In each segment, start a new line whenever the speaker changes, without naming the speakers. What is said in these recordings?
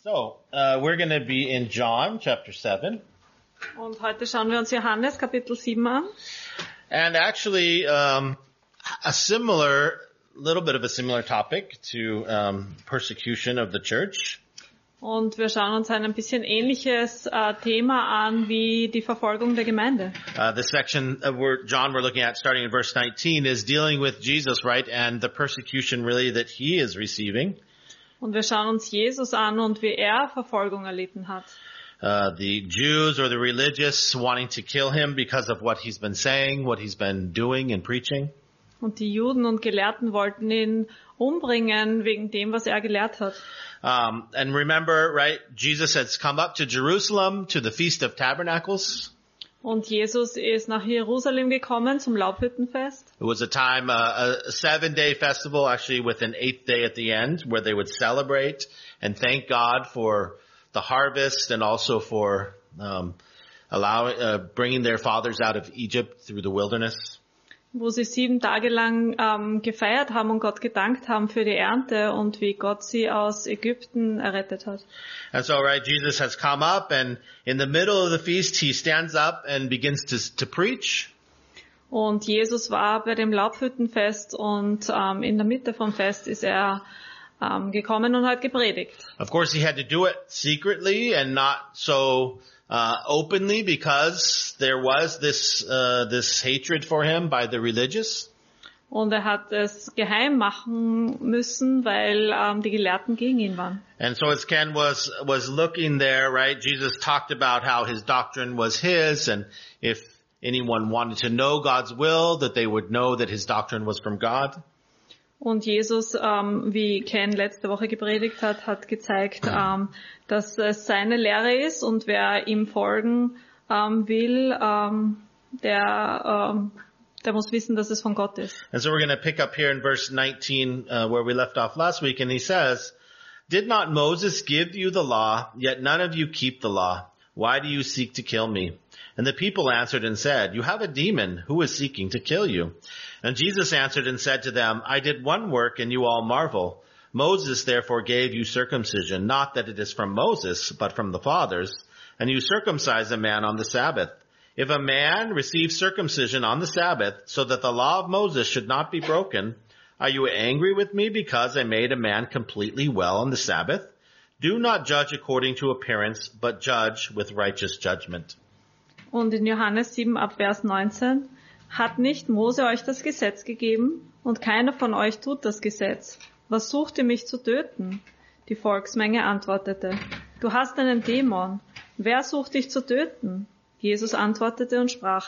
So, we're going to be in John chapter 7.
Und heute schauen wir uns Johannes Kapitel 7 an.
And actually, little bit of a similar topic to persecution of the church.
Und wir schauen uns ein bisschen ähnliches Thema an wie die Verfolgung der Gemeinde.
The section where John we're looking at starting in verse 19 is dealing with Jesus, right? And the persecution really that he is receiving.
Und wir schauen uns Jesus an und wie er Verfolgung erlitten hat.
The Jews or the religious wanting to kill him because of what he's been saying, what he's been doing and preaching.
Und die Juden und Gelehrten wollten ihn umbringen wegen dem, was er gelehrt hat.
And remember, right, Jesus has come up to Jerusalem to the Feast of Tabernacles.
Und Jesus ist nach Jerusalem gekommen zum Laubhüttenfest.
It was a time, a 7-day festival, actually with an 8th day at the end, where they would celebrate and thank God for the harvest and also for bringing their fathers out of Egypt through the wilderness.
Wo sie 7 Tage lang gefeiert haben und Gott gedankt haben für die Ernte und wie Gott sie aus Ägypten errettet hat.
And so, right, Jesus has come up, and in the middle of the feast, he stands up and begins to preach.
Und Jesus war bei dem Laubhüttenfest und in der Mitte vom Fest ist er gekommen und hat gepredigt.
Of course, he had to do it secretly and not so openly, because there was this hatred for him by the religious.
Und er hat es geheim machen müssen, weil die Gelehrten gegen ihn waren.
And so as Ken was looking there, right, Jesus talked about how his doctrine was his, and if anyone wanted to know God's will, that they would know that his doctrine was from God.
Und Jesus, wie Ken letzte Woche gepredigt hat, hat gezeigt, dass es seine Lehre ist und wer ihm folgen will, der muss wissen, dass es von Gott ist.
And so we're going to pick up here in verse 19 where we left off last week, and he says, "Did not Moses give you the law, yet none of you keep the law? Why do you seek to kill me?" And the people answered and said, "You have a demon. Who is seeking to kill you?" And Jesus answered and said to them, "I did one work and you all marvel. Moses therefore gave you circumcision, not that it is from Moses, but from the fathers. And you circumcise a man on the Sabbath. If a man receives circumcision on the Sabbath, so that the law of Moses should not be broken, are you angry with me because I made a man completely well on the Sabbath? Do not judge according to appearance, but judge with righteous judgment."
Und in Johannes 7 ab Vers 19, hat nicht Mose euch das Gesetz gegeben? Und keiner von euch tut das Gesetz. Was sucht ihr mich zu töten? Die Volksmenge antwortete, du hast einen Dämon. Wer sucht dich zu töten? Jesus antwortete und sprach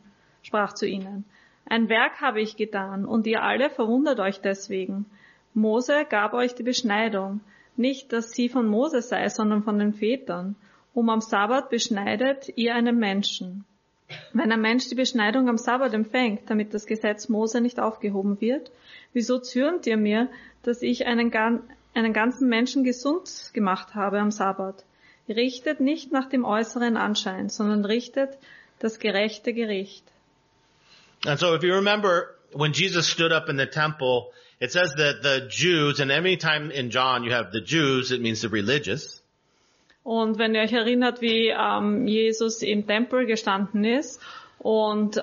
zu ihnen, ein Werk habe ich getan, und ihr alle verwundert euch deswegen. Mose gab euch die Beschneidung, nicht, dass sie von Mose sei, sondern von den Vätern. Am Sabbat beschneidet ihr einen Menschen. Wenn ein Mensch die Beschneidung am Sabbat empfängt, damit das Gesetz Mose nicht aufgehoben wird, wieso zürnt ihr mir, dass ich einen ganzen Menschen gesund gemacht habe am Sabbat? Richtet nicht nach dem äußeren Anschein, sondern richtet das gerechte Gericht.
And so if you remember, when Jesus stood up in the temple, it says that the Jews, and every time in John you have the Jews, it means the religious.
Und wenn ihr euch erinnert, wie Jesus im Tempel gestanden ist, und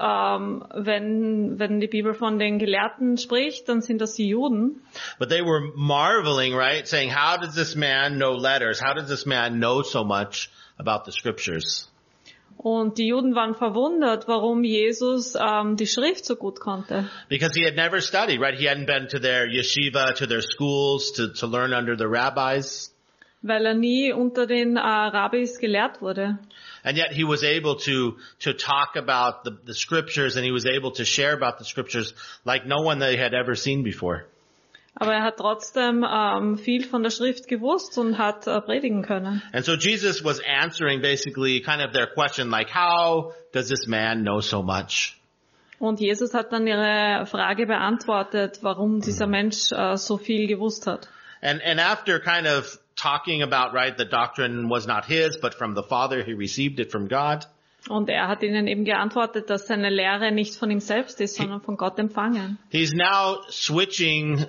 wenn die Bibel von den Gelehrten spricht, dann sind das die Juden.
But they were marveling, right? Saying, how does this man know letters? How does this man know so much about the scriptures?
Und die Juden waren verwundert, warum Jesus die Schrift so gut konnte.
Because he had never studied, right? He hadn't been to their yeshiva, to their schools, to learn under the rabbis.
Weil er nie unter den Rabbis gelehrt wurde.
And yet he was able to talk about the scriptures, and he was able to share about the scriptures like no one they had ever seen before.
Aber er hat trotzdem viel von der Schrift gewusst und hat predigen können.
And so Jesus was answering basically kind of their question, like, how does this man know so much?
Und Jesus hat dann ihre Frage beantwortet, warum dieser Mensch so viel gewusst hat.
And after kind of talking about, right, the doctrine was not his, but from the Father, he received it from God.
Und er hat ihnen eben geantwortet, dass seine Lehre nicht von ihm selbst ist, sondern von Gott empfangen.
He's now switching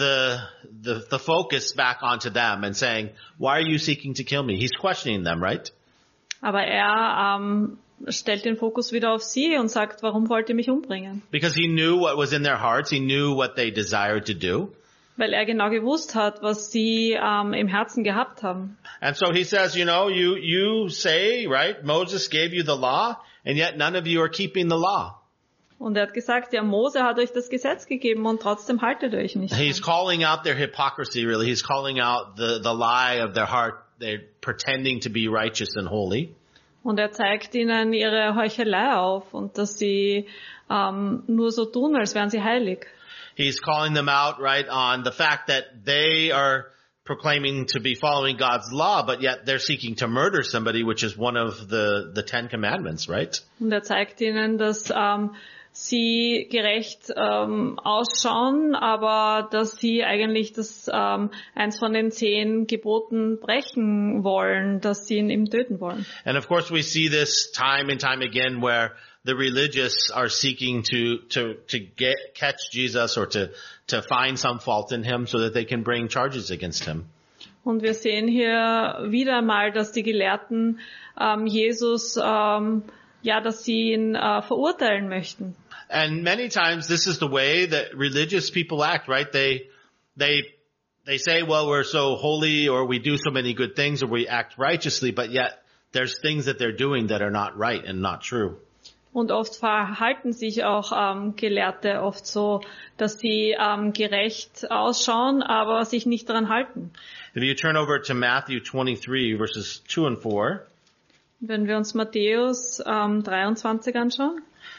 the focus back onto them and saying, why are you seeking to kill me? He's questioning them, right?
Aber er stellt den Fokus wieder auf sie und sagt, warum wollt ihr mich umbringen?
Because he knew what was in their hearts. He knew what they desired to do.
Weil er genau gewusst hat, was sie im Herzen gehabt haben.
And so he says, you say, right, Moses gave you the law, and yet none of you are keeping the law.
Und er hat gesagt, ja, Mose hat euch das Gesetz gegeben und trotzdem haltet ihr euch nicht.
He's calling out their hypocrisy, really. He's calling out the lie of their heart. They're pretending to be righteous and holy.
Und er zeigt ihnen ihre Heuchelei auf und dass sie nur so tun, als wären sie heilig.
He's calling them out, right, on the fact that they are proclaiming to be following God's law, but yet they're seeking to murder somebody, which is one of the Ten Commandments, right?
Und er zeigt ihnen, dass sie gerecht ausschauen, aber dass sie eigentlich das eins von den 10 Geboten brechen wollen, dass sie ihn eben töten wollen.
And of course we see this time and time again where the religious are seeking to catch Jesus or to find some fault in him so that they can bring charges against him.
Und wir sehen hier wieder mal, dass die Gelehrten Jesus, dass sie ihn verurteilen möchten.
And many times this is the way that religious people act, right? They say, well, we're so holy or we do so many good things or we act righteously, but yet there's things that they're doing that are not right and not true.
Und oft verhalten sich auch Gelehrte oft so, dass sie gerecht ausschauen, aber sich nicht daran halten.
If you turn over to Matthew 23, verses 2 and 4.
Wenn wir uns Matthäus 23 anschauen.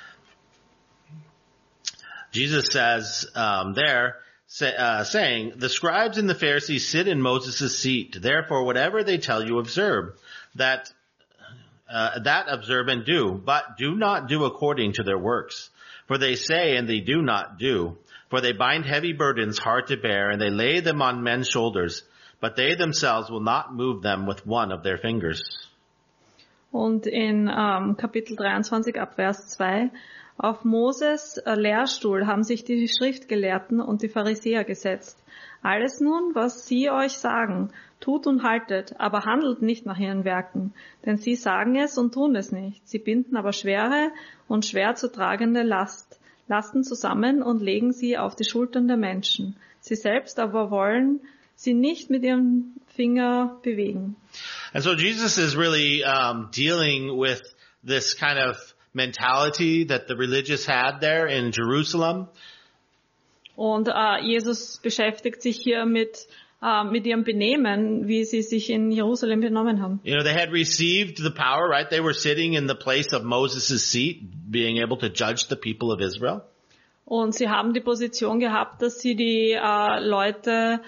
Jesus says saying, the scribes and the Pharisees sit in Moses' seat. Therefore, whatever they tell you, observe. That observe and do, but do not do according to their works. For they say and they do not do. For they bind heavy burdens hard to bear, and they lay them on men's shoulders, but they themselves will not move them with one of their fingers.
Und in Kapitel 23 ab Vers 2, auf Moses Lehrstuhl haben sich die Schriftgelehrten und die Pharisäer gesetzt. Alles nun, was sie euch sagen, tut und haltet, aber handelt nicht nach ihren Werken. Denn sie sagen es und tun es nicht. Sie binden aber schwere und schwer zu tragende Lasten zusammen und legen sie auf die Schultern der Menschen. Sie selbst aber wollen sie nicht mit ihrem Finger bewegen.
And so Jesus is really dealing with this kind of mentality that the religious had there in Jerusalem.
Und Jesus beschäftigt sich hier mit ihrem Benehmen, wie sie sich in Jerusalem benommen haben.
You know, they had received the power, right? They were sitting in the place of Moses' seat, being able to judge the people of Israel.
Und sie haben die Position gehabt, dass sie die Leute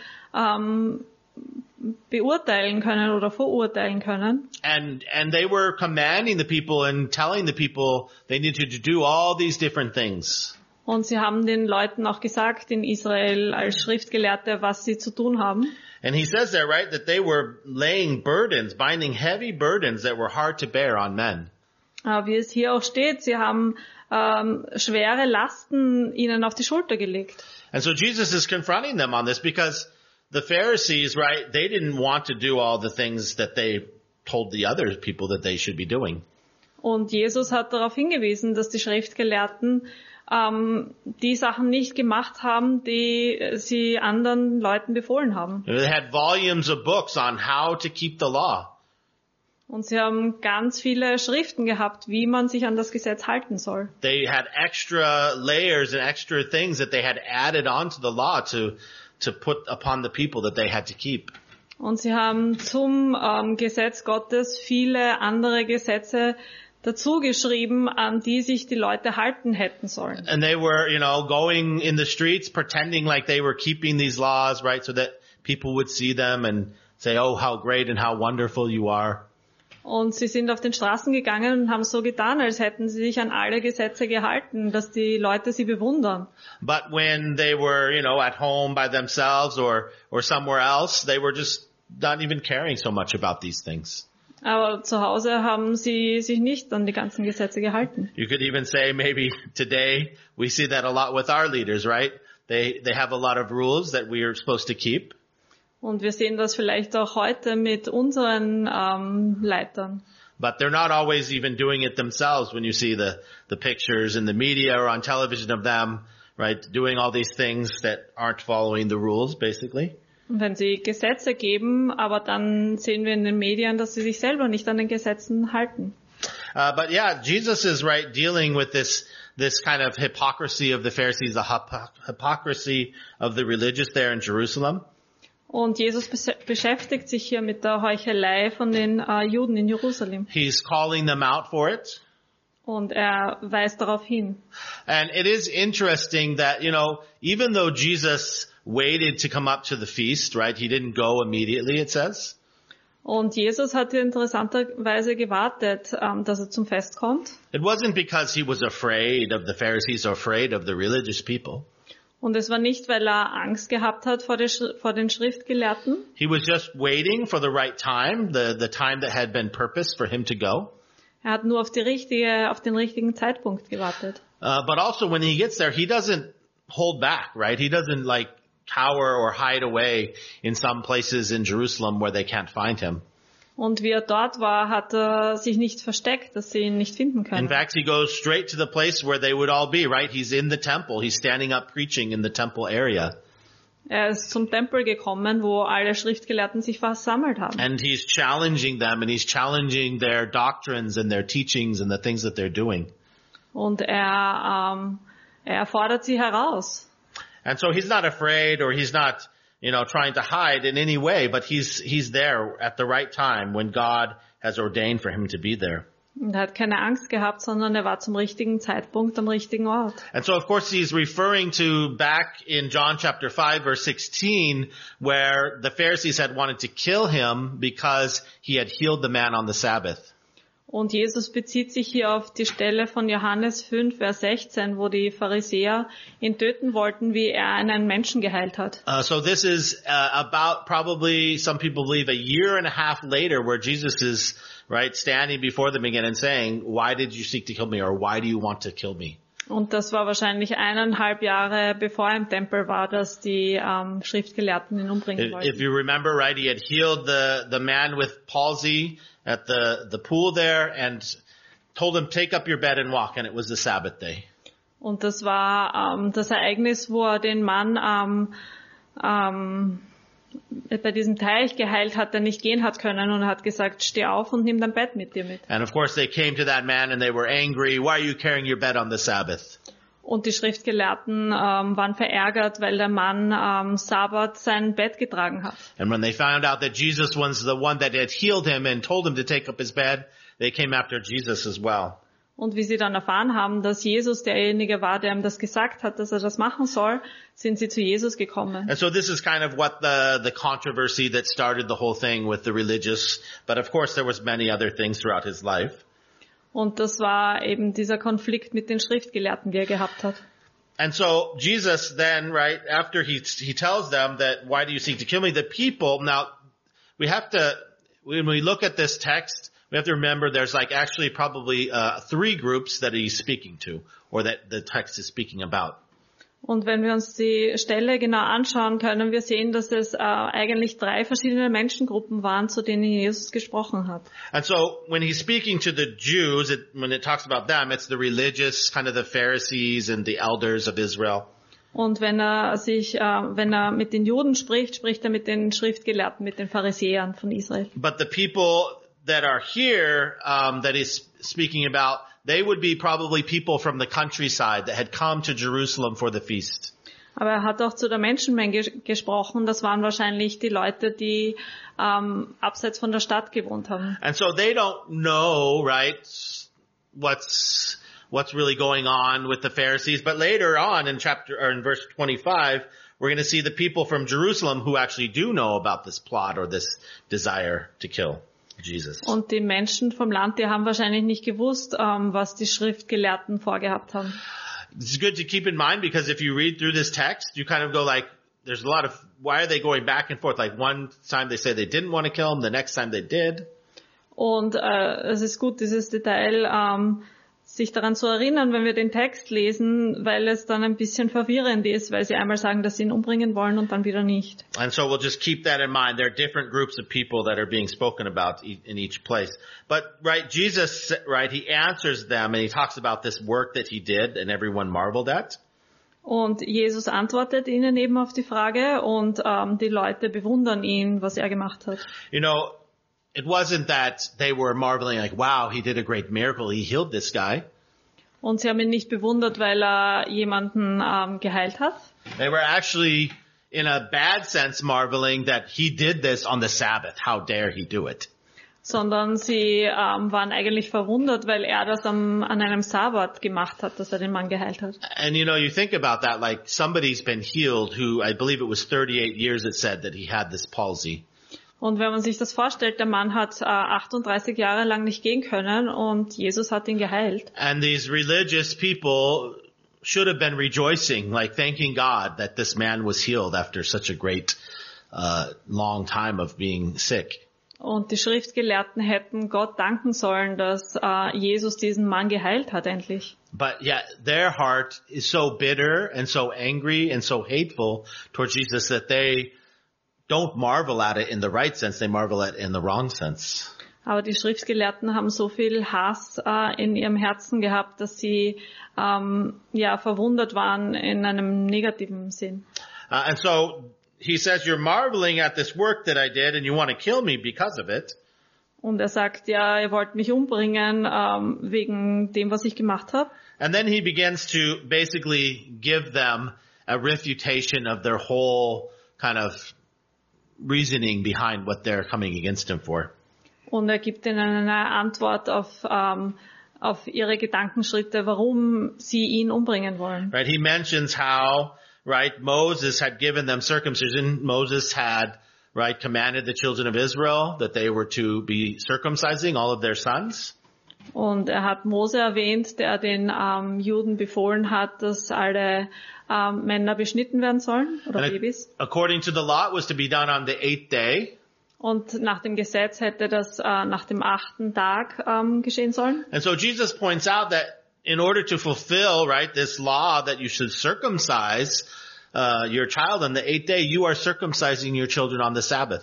beurteilen können oder verurteilen können.
And they were commanding the people and telling the people they needed to do all these different things.
Und sie haben den Leuten auch gesagt in Israel als Schriftgelehrte, was sie zu tun haben.
And he says there, right, that they were laying burdens, binding heavy burdens that were hard to bear on men.
Wie es hier auch steht, sie haben schwere Lasten ihnen auf die Schulter gelegt.
And so Jesus is confronting them on this because the Pharisees, right, they didn't want to do all the things that they told the other people that they should be doing.
Und Jesus hat darauf hingewiesen, dass die Schriftgelehrten die Sachen nicht gemacht haben, die sie anderen Leuten befohlen haben.
They had volumes of books on how to keep the law.
Und sie haben ganz viele Schriften gehabt, wie man sich an das Gesetz halten soll.
They had extra layers and extra things that they had added onto the law to put upon the people that they had to keep.
Und sie haben zum Gesetz Gottes viele andere Gesetze dazu geschrieben, an die sich die Leute halten hätten sollen.
And they were, going in the streets pretending like they were keeping these laws, right, so that people would see them and say, oh, how great and how wonderful you are.
Und sie sind auf den Straßen gegangen und haben so getan, als hätten sie sich an alle Gesetze gehalten, dass die Leute sie bewundern.
But when they were, at home by themselves or somewhere else, they were just not even caring so much about these things.
Aber zu Hause haben sie sich nicht an die ganzen Gesetze gehalten.
You could even say maybe today we see that a lot with our leaders, right? They have a lot of rules that we are supposed to keep.
Und wir sehen das vielleicht auch heute mit unseren Leitern.
But they're not always even doing it themselves when you see the pictures in the media or on television of them, right? Doing all these things that aren't following the rules, basically.
Und wenn sie Gesetze geben, aber dann sehen wir in den Medien, dass sie sich selber nicht an den Gesetzen halten.
But yeah, Jesus is right dealing with this kind of hypocrisy of the Pharisees, the hypocrisy of the religious there in Jerusalem.
Und Jesus beschäftigt sich hier mit der Heuchelei von den Juden in Jerusalem.
He's calling them out for it.
Und er weist darauf hin.
And it is interesting that, even though Jesus waited to come up to the feast, right? He didn't go immediately, it says.
Und Jesus hat interessanterweise gewartet, dass er zum Fest kommt.
It wasn't because he was afraid of the Pharisees or afraid of the religious people.
Und es war nicht, weil er Angst gehabt hat vor den Schriftgelehrten.
He was just waiting for the right time, the time that had been purposed for him to go.
Er hat nur auf den richtigen Zeitpunkt gewartet.
But also when he gets there, he doesn't hold back, right? He doesn't cower or hide away in some places in Jerusalem where they can't find him.
Und wie er dort war, hat er sich nicht versteckt, dass sie ihn nicht finden können.
In fact, he goes straight to the place where they would all be, right? He's in the temple. He's standing up preaching in the temple area.
Er ist zum Tempel gekommen, wo alle Schriftgelehrten sich versammelt haben.
And he's challenging them and he's challenging their doctrines and their teachings and the things that they're doing.
Und er fordert sie heraus.
And so he's not afraid or he's not, trying to hide in any way, but he's there at the right time when God has ordained for him to be there.
Und er hat keine Angst gehabt, sondern er war zum richtigen Zeitpunkt am richtigen Ort.
And so of course he's referring to back in John chapter 5 verse 16 where the Pharisees had wanted to kill him because he had healed the man on the Sabbath.
Und Jesus bezieht sich hier auf die Stelle von Johannes 5, Vers 16, wo die Pharisäer ihn töten wollten, wie er einen Menschen geheilt hat.
So this is about probably, some people believe, a year and a half later where Jesus is, right, standing before them again and saying, why did you seek to kill me or why do you want to kill me?
Und das war wahrscheinlich 1,5 Jahre bevor er im Tempel war, dass die Schriftgelehrten ihn umbringen wollten.
If you remember, right, he had healed the man with palsy at the pool there and told him, take up your bed and walk, and it was the Sabbath day.
Und das war das Ereignis, wo er den Mann bei diesem Teich geheilt hat, der nicht gehen hat können, und er hat gesagt, steh auf und nimm dein Bett mit dir mit.
And of course they came to that man and they were angry. Why are you carrying your bed on the Sabbath?
Und die Schriftgelehrten waren verärgert, weil der Mann Sabbat sein Bett getragen hat.
And when they found out that Jesus was the one that had healed him and told him to take up his bed, they came after Jesus as well.
Und wie sie dann erfahren haben, dass Jesus derjenige war, der ihm das gesagt hat, dass er das machen soll, sind sie zu Jesus gekommen.
And so this is kind of what the controversy that started the whole thing with the religious, but of course there was many other things throughout his life.
Und das war eben dieser Konflikt mit den Schriftgelehrten, die er gehabt hat.
And so Jesus then, right, after he tells them that, why do you seek to kill me? The people, now, when we look at this text, we have to remember there's actually probably 3 groups that he's speaking to, or that the text is speaking about.
Und wenn wir uns die Stelle genau anschauen, können wir sehen, dass es eigentlich 3 verschiedene Menschengruppen waren, zu denen Jesus gesprochen hat.
And so when he's speaking to the Jews, when it talks about them, it's the religious, kind of the Pharisees and the elders of Israel.
Und wenn er mit den Juden spricht, spricht er mit den Schriftgelehrten, mit den Pharisäern von Israel.
But the people that are here, that he's speaking about, they would be probably people from the countryside that had come to Jerusalem for the feast.
Aber er hat auch zu der Menschenmenge gesprochen. Das waren wahrscheinlich die Leute, die abseits von der Stadt gewohnt haben.
And so they don't know, right, what's really going on with the Pharisees. But later on in verse 25, we're going to see the people from Jerusalem who actually do know about this plot or this desire to kill Jesus.
Und die Menschen vom Land, die haben wahrscheinlich nicht gewusst, was die Schriftgelehrten vorgehabt haben.
It's good to keep in mind because if you read through this text, you kind of go there's a lot of, why are they going back and forth? One time they say they didn't want to kill him, the next time they did.
Und es ist gut, dieses Detail sich daran zu erinnern, wenn wir den Text lesen, weil es dann ein bisschen verwirrend ist, weil sie einmal sagen, dass sie ihn umbringen wollen und dann wieder nicht.
And so we'll just keep that in mind. There are different groups of people that are being spoken about in each place. But, right, Jesus, right, he answers them and he talks about this work that he did and everyone marveled at.
Und Jesus antwortet ihnen eben auf die Frage und die Leute bewundern ihn, was er gemacht hat.
You know, it wasn't that they were marveling like, wow, he did a great miracle. He healed this guy.
Und sie haben ihn nicht bewundert, weil er jemanden geheilt hat.
They were actually, in a bad sense, marveling that he did this on the Sabbath. How dare he do it?
Sondern sie waren eigentlich verwundert, weil er das an einem Sabbat gemacht hat, dass er den Mann geheilt hat.
And you know, you think about that, like somebody's been healed who, I believe it was 38 years it said that he had this palsy.
Und wenn man sich das vorstellt, der Mann hat 38 Jahre lang nicht gehen können und Jesus hat ihn geheilt.
And these religious people should have been rejoicing, like thanking God that this man was healed after such a great, long time of being sick.
Und die Schriftgelehrten hätten Gott danken sollen, dass Jesus diesen Mann geheilt hat endlich.
But yet their heart is so bitter and so angry and so hateful towards Jesus that they don't marvel at it in the right sense, they marvel at it in the wrong sense.
Aber die Schriftgelehrten haben so viel Hass in ihrem Herzen gehabt, dass sie verwundert waren in einem negativen Sinn.
And so he says, you're marveling at this work that I did and you want to kill me because of it.
Und er sagt, ja, ihr wollt mich umbringen wegen dem, was ich gemacht habe.
And then he begins to basically give them a refutation of their whole kind of reasoning behind what they're coming against him for.
Und er gibt ihnen eine Antwort auf ihre Gedankenschritte, warum sie ihn umbringen wollen.
Right? He mentions how, right, Moses had given them circumcision. Moses had, right, commanded the children of Israel that they were to be circumcising all of their sons.
Und er hat Mose erwähnt, der den Juden befohlen hat, dass alle Männer beschnitten werden sollen, oder Babys.
According to the law, it was to be done on the 8th day.
Und nach dem Gesetz hätte das nach dem 8. Tag geschehen sollen.
And so Jesus points out that in order to fulfill, right, this law that you should circumcise your child on the 8th day, you are circumcising your children on the Sabbath.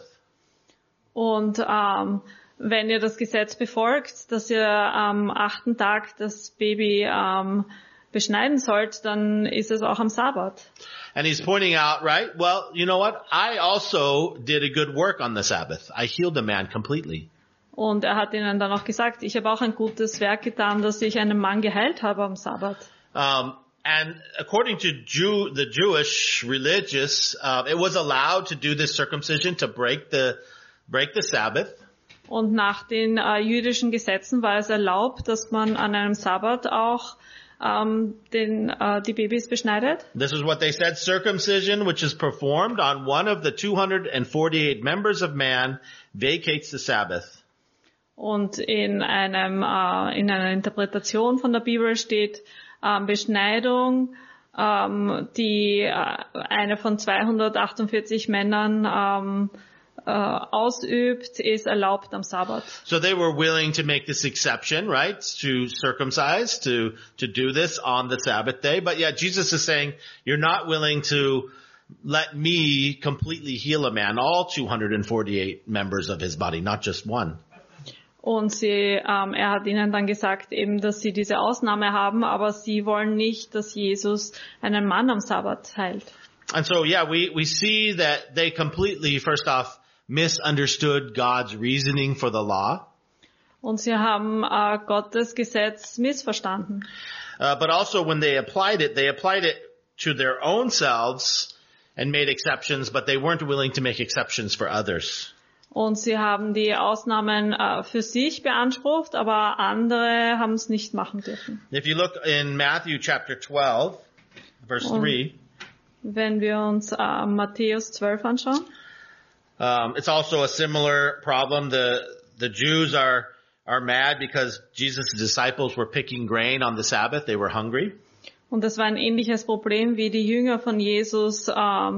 Und wenn ihr das Gesetz befolgt, dass ihr am 8. Tag das Baby beschneiden sollt, dann ist es auch am Sabbat.
And he's pointing out, right, well, you know what? I also did a good work on the Sabbath. I healed a man completely.
Und er hat ihnen dann auch gesagt, ich habe auch ein gutes Werk getan, dass ich einen Mann geheilt habe am Sabbat.
And according to the Jewish religious, it was allowed to do this circumcision to break the Sabbath.
Und nach den jüdischen Gesetzen war es erlaubt, dass man an einem Sabbat auch die Babys beschneidet.
This is what they said: circumcision, which is performed on one of the 248 members of man, vacates the Sabbath.
Und in einer Interpretation von der Bibel steht Beschneidung, die eine von 248 Männern ausübt, ist erlaubt am Sabbat.
So they were willing to make this exception, right? To circumcise, to do this on the Sabbath day. But yet Jesus is saying, you're not willing to let me completely heal a man, all 248 members of his body, not just one.
Und er hat ihnen dann gesagt, eben, dass sie diese Ausnahme haben, aber sie wollen nicht, dass Jesus einen Mann am Sabbat heilt.
And so, yeah, we see that they completely, first off, misunderstood God's reasoning for the law.
Und sie haben Gottes Gesetz missverstanden.
But also when they applied it to their own selves and made exceptions, but they weren't willing to make exceptions for others.
Und sie haben die Ausnahmen für sich beansprucht, aber andere haben es nicht machen dürfen.
If you look in Matthew chapter 12, verse 3.
Wenn wir uns Matthäus 12 anschauen.
It's also a similar problem. The Jews are mad because Jesus' disciples were picking grain on the Sabbath. They were hungry.
Und das war ein ähnliches Problem, wie die Jünger von Jesus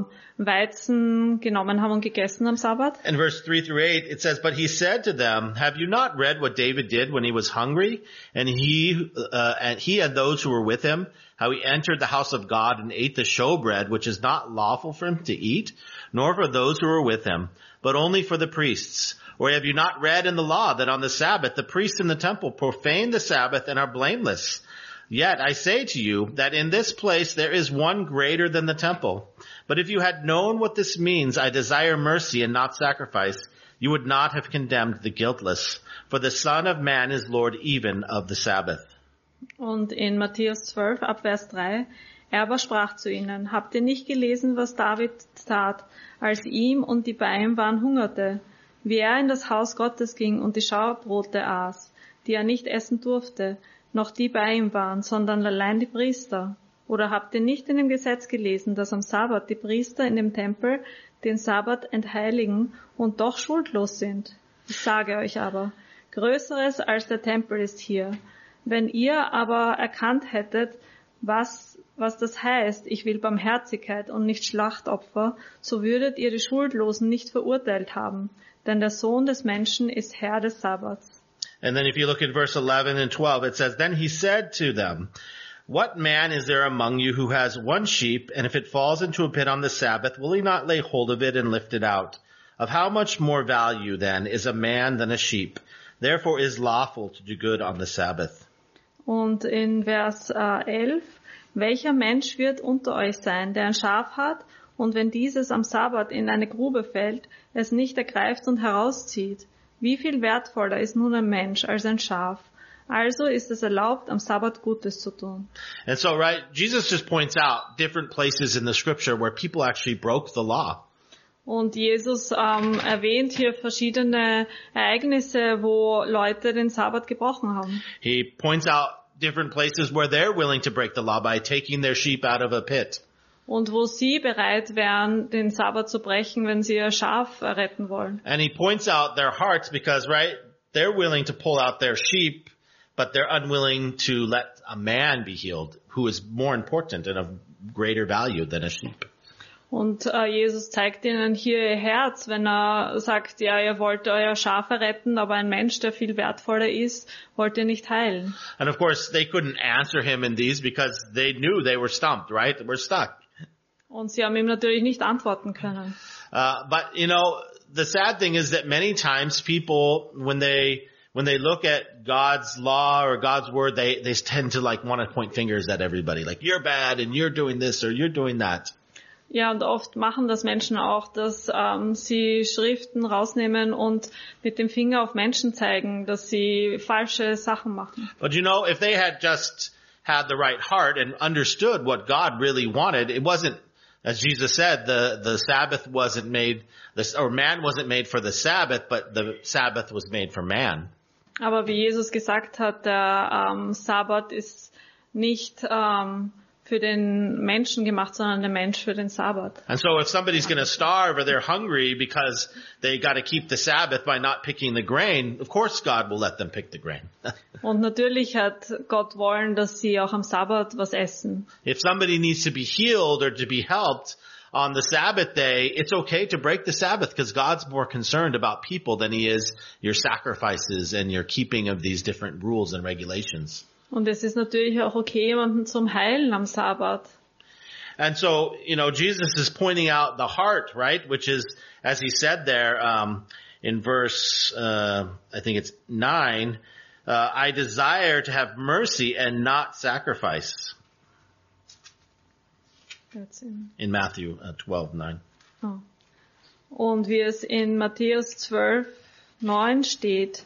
Weizen genommen haben und gegessen am Sabbat.
In verse 3 through 8, it says, "But he said to them, have you not read what David did when he was hungry, and he and those who were with him, how he entered the house of God and ate the showbread, which is not lawful for him to eat, nor for those who were with him, but only for the priests? Or have you not read in the law that on the Sabbath the priests in the temple profane the Sabbath and are blameless? Yet I say to you that in this place there is one greater than the temple. But if you had known what this means, I desire mercy and not sacrifice, you would not have condemned the guiltless. For the Son of Man is Lord even of the Sabbath."
Und in Matthäus 12 ab Vers 3, er aber sprach zu ihnen, habt ihr nicht gelesen, was David tat, als ihm und die bei ihm waren hungerte, wie er in das Haus Gottes ging und die Schauerbrote aß, die er nicht essen durfte, noch die bei ihm waren, sondern allein die Priester? Oder habt ihr nicht in dem Gesetz gelesen, dass am Sabbat die Priester in dem Tempel den Sabbat entheiligen und doch schuldlos sind? Ich sage euch aber, Größeres als der Tempel ist hier. Wenn ihr aber erkannt hättet, was das heißt, ich will Barmherzigkeit und nicht Schlachtopfer, so würdet ihr die Schuldlosen nicht verurteilt haben, denn der Sohn des Menschen ist Herr des Sabbats.
And then if you look at verse 11 and 12, it says, "Then he said to them, what man is there among you who has one sheep, and if it falls into a pit on the Sabbath, will he not lay hold of it and lift it out? Of how much more value then is a man than a sheep? Therefore is lawful to do good on the Sabbath."
Und in Vers 11, welcher Mensch wird unter euch sein, der ein Schaf hat, und wenn dieses am Sabbat in eine Grube fällt, es nicht ergreift und herauszieht? Wie viel wertvoller ist nun ein Mensch als ein Schaf? Also ist es erlaubt, am Sabbat Gutes zu tun.
And so, right, Jesus just points out different places in the scripture where people actually broke the law.
Und Jesus erwähnt hier verschiedene Ereignisse, wo Leute den Sabbat gebrochen haben.
He points out different places where they're willing to break the law by taking their sheep out of a pit.
Und wo sie bereit wären, den Sabbat zu brechen, wenn sie ihr Schaf retten wollen.
And he points out their hearts because, right, they're willing to pull out their sheep, but they're unwilling to let a man be healed who is more important and of greater value than a sheep.
Und Jesus zeigt ihnen hier ihr Herz, wenn er sagt, ja, ihr wollt euer Schafe retten, aber ein Mensch, der viel wertvoller ist, wollt ihr nicht heilen.
And of course, they couldn't answer him in these because they knew they were stumped, right? We're stuck.
Und sie haben ihm natürlich nicht antworten können.
But, you know, the sad thing is that many times people, when they look at God's law or God's word, they tend to like want to point fingers at everybody. Like, you're bad and you're doing this or you're doing that.
Ja, und oft machen das Menschen auch, dass sie Schriften rausnehmen und mit dem Finger auf Menschen zeigen, dass sie falsche Sachen machen.
But you know, if they had just had the right heart and understood what God really wanted, it wasn't, as Jesus said, the Sabbath wasn't made, or man wasn't made for the Sabbath, but the Sabbath was made for man.
Aber wie Jesus gesagt hat, der Sabbat ist nicht für den Menschen gemacht, sondern der Mensch für den Sabbat.
And so if somebody's going to starve or they're hungry because they got to keep the Sabbath by not picking the grain, of course God will let them pick the grain.
Und natürlich hat Gott wollen, dass sie auch am Sabbat was essen.
If somebody needs to be healed or to be helped on the Sabbath day, it's okay to break the Sabbath because God's more concerned about people than he is your sacrifices and your keeping of these different rules and regulations.
Und es ist natürlich auch okay, jemanden zum Heilen am Sabbat.
And so, you know, Jesus is pointing out the heart, right? Which is, as he said there, in verse, I think it's 9, I desire to have mercy and not sacrifice. In Matthew 12:9.
Oh. Und wie es in Matthäus 12:9 steht,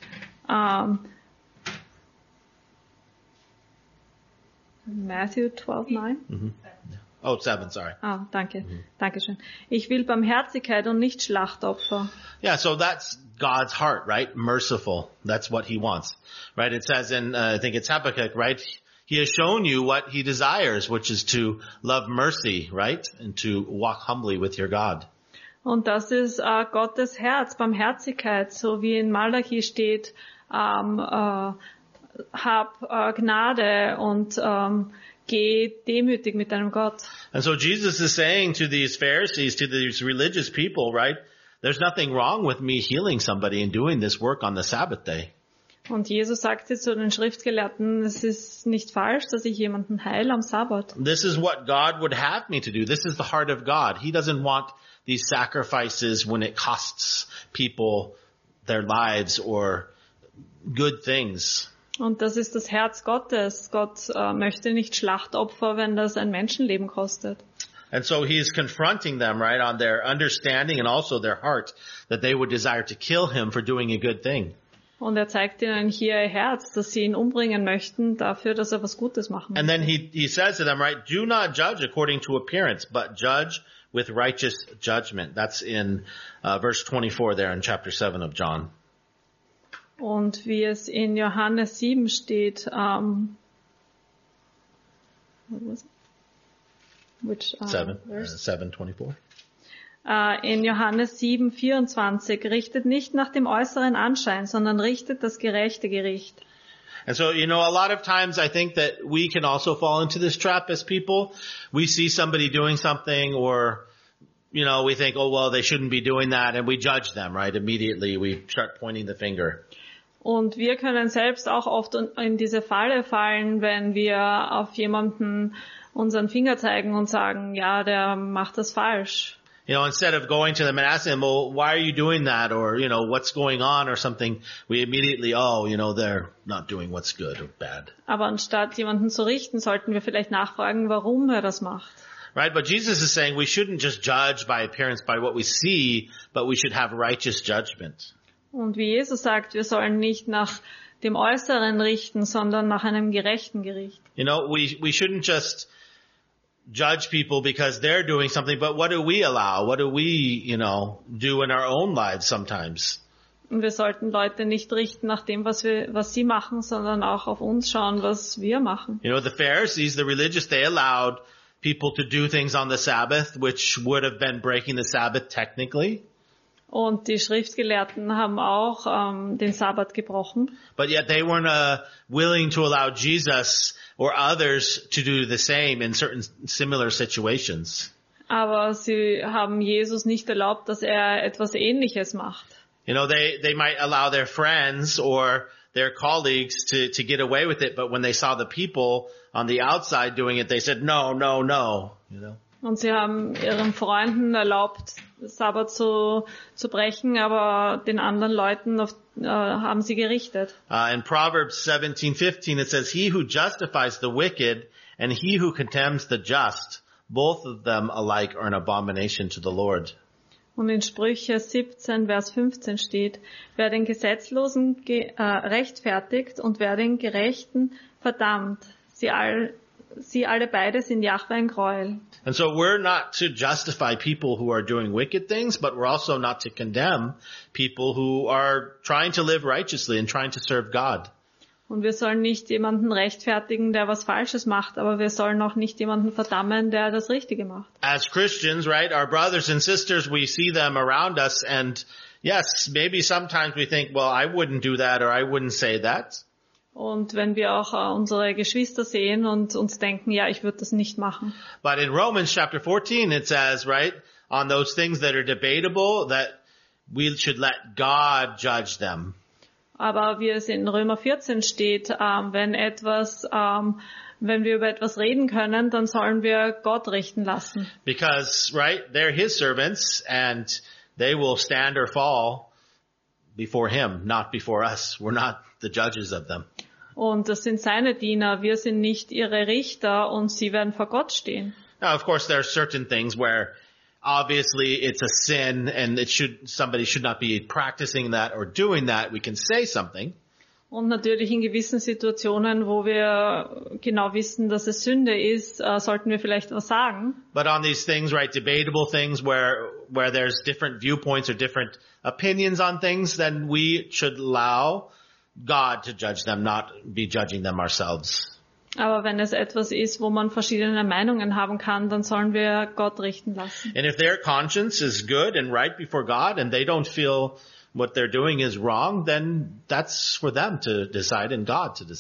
Matthew 12:9?
Mm-hmm. Oh, 7, sorry.
Ah, danke. Dankeschön. Ich will Barmherzigkeit und nicht Schlachtopfer.
Yeah, so that's God's heart, right? Merciful. That's what he wants, right? It says in, I think it's Habakkuk, right? He has shown you what he desires, which is to love mercy, right? And to walk humbly with your God.
Und das ist Gottes Herz, Barmherzigkeit, so wie in Malachi steht, hab Gnade und geh demütig mit deinem Gott.
And so Jesus is saying to these Pharisees, to these religious people, right? There's nothing wrong with me healing somebody and doing this work on the Sabbath day.
Und Jesus sagte zu den Schriftgelehrten, es ist nicht falsch, dass ich jemanden heile am Sabbat.
This is what God would have me to do. This is the heart of God. He doesn't want these sacrifices when it costs people their lives or good things.
Und das ist das Herz Gottes. Gott möchte nicht Schlachtopfer, wenn das ein Menschenleben kostet.
And so he is confronting them, right, on their understanding and also their heart, that they would desire to kill him for doing a good thing.
Und er zeigt ihnen hier ihr Herz, dass sie ihn umbringen möchten, dafür, dass er was Gutes machen
And
möchte.
then he says to them, right, do not judge according to appearance, but judge with righteous judgment. That's in verse 24 there in chapter 7 of John.
Und wie es in Johannes 7 steht, which,
7,
verse?
7:24.
In Johannes 7, 24, richtet nicht nach dem äußeren Anschein, sondern richtet das gerechte Gericht.
And so, you know, a lot of times I think that we can also fall into this trap as people. We see somebody doing something or, you know, we think, oh, well, they shouldn't be doing that. And we judge them, right? Immediately we start pointing the finger.
Und wir können selbst auch oft in diese Falle fallen, wenn wir auf jemanden unseren Finger zeigen und sagen, ja, der macht das falsch.
You know, instead of going to them and asking them, well, why are you doing that? Or, you know, what's going on or something, we immediately, oh, you know, they're not doing what's good or bad.
Aber anstatt jemanden zu richten, sollten wir vielleicht nachfragen, warum er das macht.
Right? But Jesus is saying we shouldn't just judge by appearance, by what we see, but we should have righteous judgment.
Und wie Jesus sagt, wir sollen nicht nach dem Äußeren richten, sondern nach einem gerechten Gericht.
You know, we shouldn't just judge people because they're doing something, but what do we allow? What do we, you know, do in our own lives sometimes?
Und wir sollten Leute nicht richten nach dem, was sie machen, sondern auch auf uns schauen, was wir machen.
You know, the Pharisees, the religious, they allowed people to do things on the Sabbath, which would have been breaking the Sabbath technically.
Und die Schriftgelehrten haben auch den Sabbat gebrochen.
But yet they weren't willing to allow Jesus or others to do the same in certain similar situations.
Aber sie haben Jesus nicht erlaubt, dass er etwas Ähnliches macht.
You know, they might allow their friends or their colleagues to get away with it, but when they saw the people on the outside doing it, they said, no, no, no, you know.
Und sie haben ihren Freunden erlaubt, Sabbat zu brechen, aber den anderen Leuten haben sie gerichtet.
In Proverbs 17:15 it says, he who justifies the wicked and he who condemns the just, both of them alike are an abomination to the Lord.
Und in Sprüche 17, Vers 15 steht, wer den Gesetzlosen rechtfertigt und wer den Gerechten verdammt, sie alle beide sind Jahwe ein Gräuel.
And so we're not to justify people who are doing wicked things, but we're also not to condemn people who are trying to live righteously and trying to serve God.
Und wir sollen nicht jemanden rechtfertigen, der was Falsches macht, aber wir sollen auch nicht jemanden verdammen, der das Richtige macht.
As Christians, right, our brothers and sisters, we see them around us and yes, maybe sometimes we think, well, I wouldn't do that or I wouldn't say that.
Und wenn wir auch unsere Geschwister sehen und uns denken, ja, ich würde das nicht machen.
But in Romans chapter 14 it says, right, on those things that are debatable, that we should let God judge them.
Aber wie es in Römer 14 steht, wenn wir über etwas reden können, dann sollen wir Gott richten lassen.
Because, right, they're his servants and they will stand or fall before him, not before us. We're not the judges of them.
Und das sind seine Diener, wir sind nicht ihre Richter und sie werden vor Gott stehen.
Now, of course, there are certain things where obviously it's a sin and somebody should not be practicing that or doing that. We can say something.
Und natürlich in gewissen Situationen, wo wir genau wissen, dass es Sünde ist, sollten wir vielleicht was sagen.
But on these things, right, debatable things where there's different viewpoints or different opinions on things, then we should allow God to judge them, not be judging them ourselves.
Aber wenn es etwas ist, wo man verschiedene Meinungen haben kann, dann sollen wir Gott richten lassen.
And if their conscience is good and right before God and they don't feel what they're doing is wrong, then that's for them to decide and God to decide.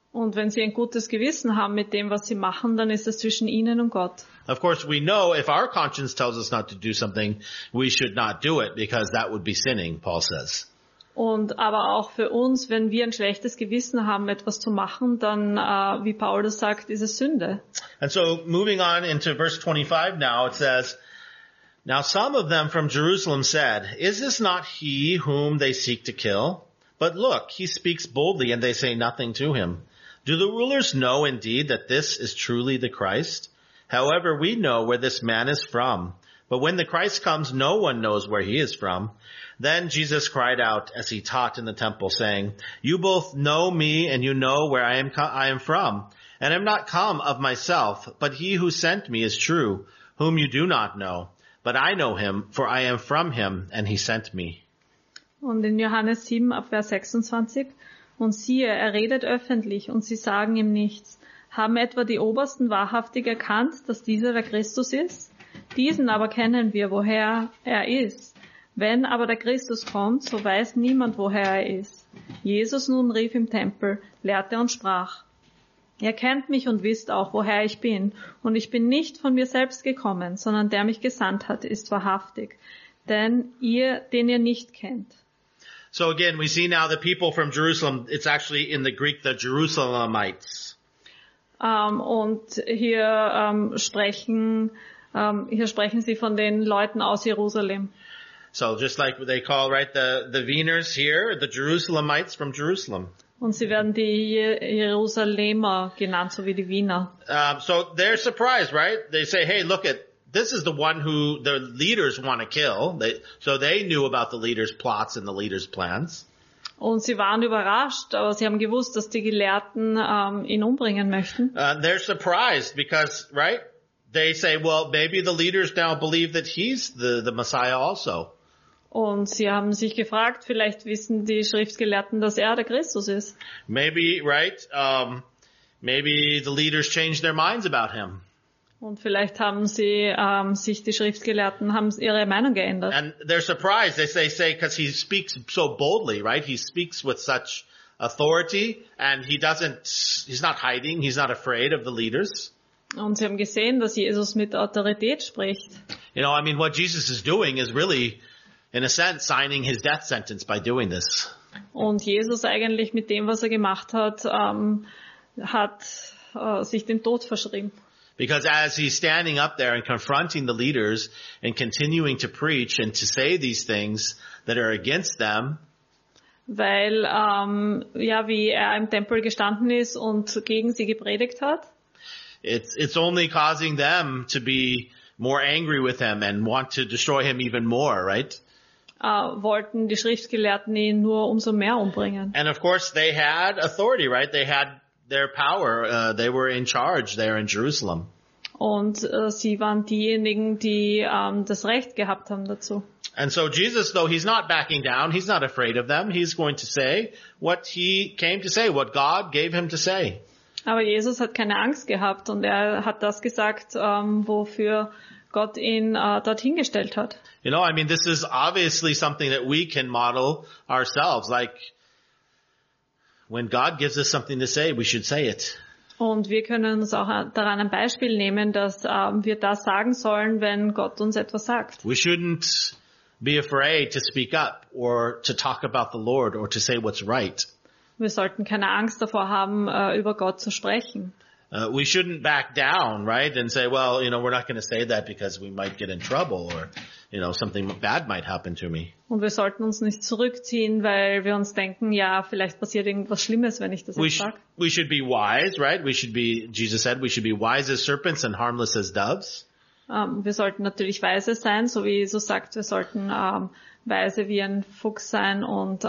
Und wenn sie ein gutes Gewissen haben mit dem, was sie machen, dann ist es zwischen ihnen und Gott.
Of course, we know if our conscience tells us not to do something, we should not do it because that would be sinning, Paul says.
Und aber auch für uns, wenn wir ein schlechtes Gewissen haben, etwas zu machen, dann, wie Paulus sagt, ist es Sünde.
And so moving on into verse 25 now, it says, Now some of them from Jerusalem said, Is this not he whom they seek to kill? But look, he speaks boldly and they say nothing to him. Do the rulers know indeed that this is truly the Christ? However, we know where this man is from. But when the Christ comes, no one knows where he is from. Then Jesus cried out as he taught in the temple, saying, You both know me and you know where I am from. And I am not come of myself, but he who sent me is true, whom you do not know. But I know him, for I am from him, and he sent me.
Und in Johannes 7 ab Vers 26, und siehe, er redet öffentlich, und sie sagen ihm nichts. Haben etwa die Obersten wahrhaftig erkannt, dass dieser der Christus ist? Diesen aber kennen wir, woher er ist. Wenn aber der Christus kommt, so weiß niemand, woher er ist. Jesus nun rief im Tempel, lehrte und sprach, Ihr kennt mich und wisst auch, woher ich bin, und ich bin nicht von mir selbst gekommen, sondern der mich gesandt hat, ist wahrhaftig, den ihr nicht kennt.
So again, we see now the people from Jerusalem, it's actually in the Greek, the Jerusalemites.
Und hier sprechen sie von den Leuten aus Jerusalem.
So just like they call, right, the Wieners here, the Jerusalemites from Jerusalem.
Und sie werden die Jerusalemer genannt, so wie die Wiener.
So they're surprised, right? They say, hey, look this is the one who the leaders want to kill. So they knew about the leaders' plots and the leaders' plans.
Und sie waren überrascht, aber sie haben gewusst, dass die Gelehrten ihn umbringen möchten.
They're surprised because, right? They say, well, maybe the leaders now believe that he's the Messiah also.
Und sie haben sich gefragt, vielleicht wissen die Schriftgelehrten, dass er der Christus ist.
Maybe, right? Maybe the leaders changed their minds about him.
Und vielleicht haben sie sich die Schriftgelehrten haben ihre Meinung geändert.
And they're surprised. They say because he speaks so boldly, right? He speaks with such authority, and he's not hiding. He's not afraid of the leaders.
Und sie haben gesehen, dass Jesus mit Autorität spricht.
You know, I mean, what Jesus is doing is really, in a sense, signing his death sentence by doing this.
Und Jesus eigentlich mit dem, was er gemacht hat, hat sich den Tod verschrieben.
Because as he's standing up there and confronting the leaders and continuing to preach and to say these things that are against them,
weil wie er im Tempel gestanden ist und gegen sie gepredigt hat,
it's only causing them to be more angry with him and want to destroy him even more, right?
Wollten die Schriftgelehrten ihn nur umso mehr umbringen.
And of course they had authority, right? They had their power. They were in charge there in Jerusalem.
Und sie waren diejenigen, die das Recht gehabt haben dazu.
And so Jesus, though he's not backing down, he's not afraid of them. He's going to say what he came to say, what God gave him to say.
Aber Jesus hat keine Angst gehabt und er hat das gesagt, wofür Gott ihn dorthin gestellt hat.
You know, I mean, this is obviously something that we can model ourselves. Like, when God gives us something to say, we should say it.
Und wir können uns auch daran ein Beispiel nehmen, dass wir das sagen sollen, wenn Gott uns etwas sagt.
We shouldn't be afraid to speak up or to talk about the Lord or to say what's right.
Wir sollten keine Angst davor haben, über Gott zu sprechen.
We shouldn't back down, right? And say, well, you know, we're not going to say that because we might get in trouble or, you know, something bad might happen to me.
Und wir sollten uns nicht zurückziehen, weil wir uns denken, ja, vielleicht passiert irgendwas Schlimmes, wenn ich das jetzt sage.
We should be wise, right? Jesus said, we should be wise as serpents and harmless as doves.
Wir sollten natürlich weise sein, so wie Jesus sagt, wir sollten weise wie ein Fuchs sein und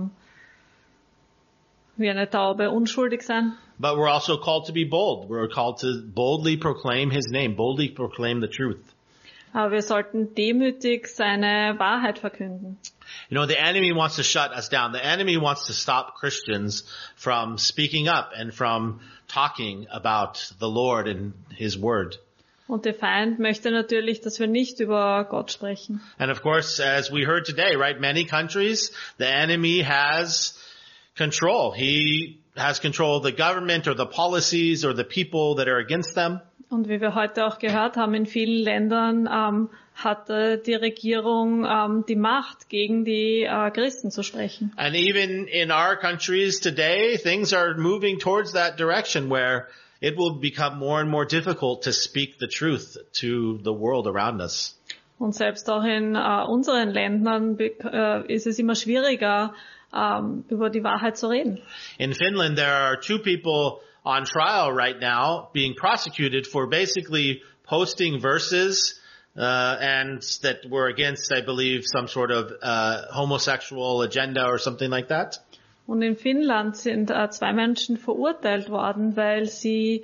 wie eine Taube unschuldig sein.
But we're also called to be bold. We're called to boldly proclaim his name, boldly proclaim the truth.
Aber wir sollten demütig seine Wahrheit verkünden.
You know, the enemy wants to shut us down. The enemy wants to stop Christians from speaking up and from talking about the Lord and his word.
Und der Feind möchte natürlich, dass wir nicht über Gott sprechen.
And of course, as we heard today, right, many countries, the enemy has control. He has control of the government or the policies or the people that are against them.
Und wie wir heute auch gehört haben, in vielen Ländern hatte die Regierung die Macht, gegen die Christen zu sprechen.
And even in our countries today, things are moving towards that direction where it will become more and more difficult to speak the truth to the world around us.
Und selbst auch in unseren Ländern ist es immer schwieriger, über die Wahrheit zu reden.
In Finland, there are 2 people on trial right now being prosecuted for basically posting verses and that were against, I believe, some sort of homosexual agenda or something like that.
Und in Finnland sind 2 Menschen verurteilt worden, weil sie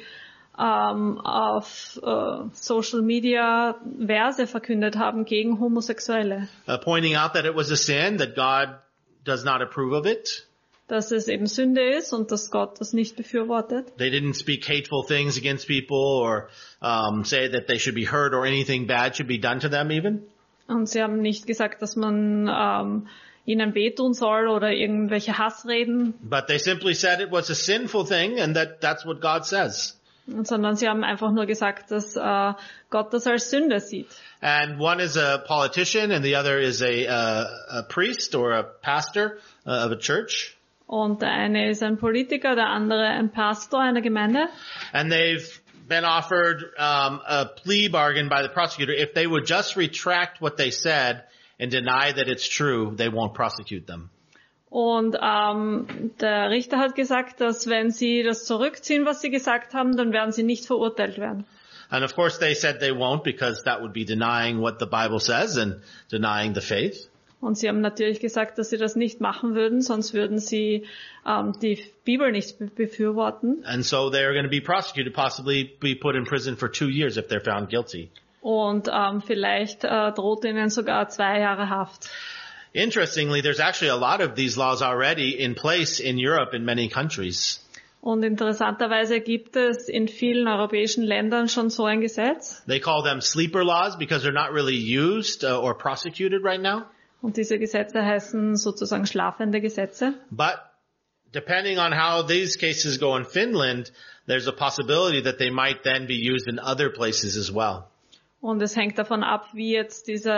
auf Social Media Verse verkündet haben gegen Homosexuelle.
Pointing out that it was a sin, that God does not approve of it.
Dass es eben Sünde ist und dass Gott das nicht befürwortet.
They didn't speak hateful things against people or say that they should be hurt or anything bad should be done to them even.
Und sie haben nicht gesagt, dass man ihnen wehtun soll oder irgendwelche Hassreden.
But they simply said it was a sinful thing and that's what God says.
Sondern sie haben einfach nur gesagt, dass Gott das als Sünde sieht.
And one is a politician and the other is a priest or a pastor of a church.
Und der eine ist ein Politiker, der andere ein Pastor einer Gemeinde.
And they've been offered a plea bargain by the prosecutor. If they would just retract what they said and deny that it's true, they won't prosecute them.
Und der Richter hat gesagt, dass wenn sie das zurückziehen, was sie gesagt haben, dann werden sie nicht verurteilt werden.
And of course they said they won't because that would be denying what the Bible says and denying the faith.
Und sie haben natürlich gesagt, dass sie das nicht machen würden, sonst würden sie die Bibel nicht befürworten.
And so they're going to be prosecuted, possibly be put in prison for 2 years if they're found guilty.
Und vielleicht droht ihnen sogar 2 Jahre Haft.
Interestingly, there's actually a lot of these laws already in place in Europe in many countries.
Und interessanterweise gibt es in vielen europäischen Ländern schon so ein Gesetz.
They call them sleeper laws because they're not really used or prosecuted right now.
Und diese Gesetze heißen sozusagen schlafende Gesetze.
But depending on how these cases go in Finland, there's a possibility that they might then be used in other places as well.
Und es hängt davon ab, wie jetzt dieses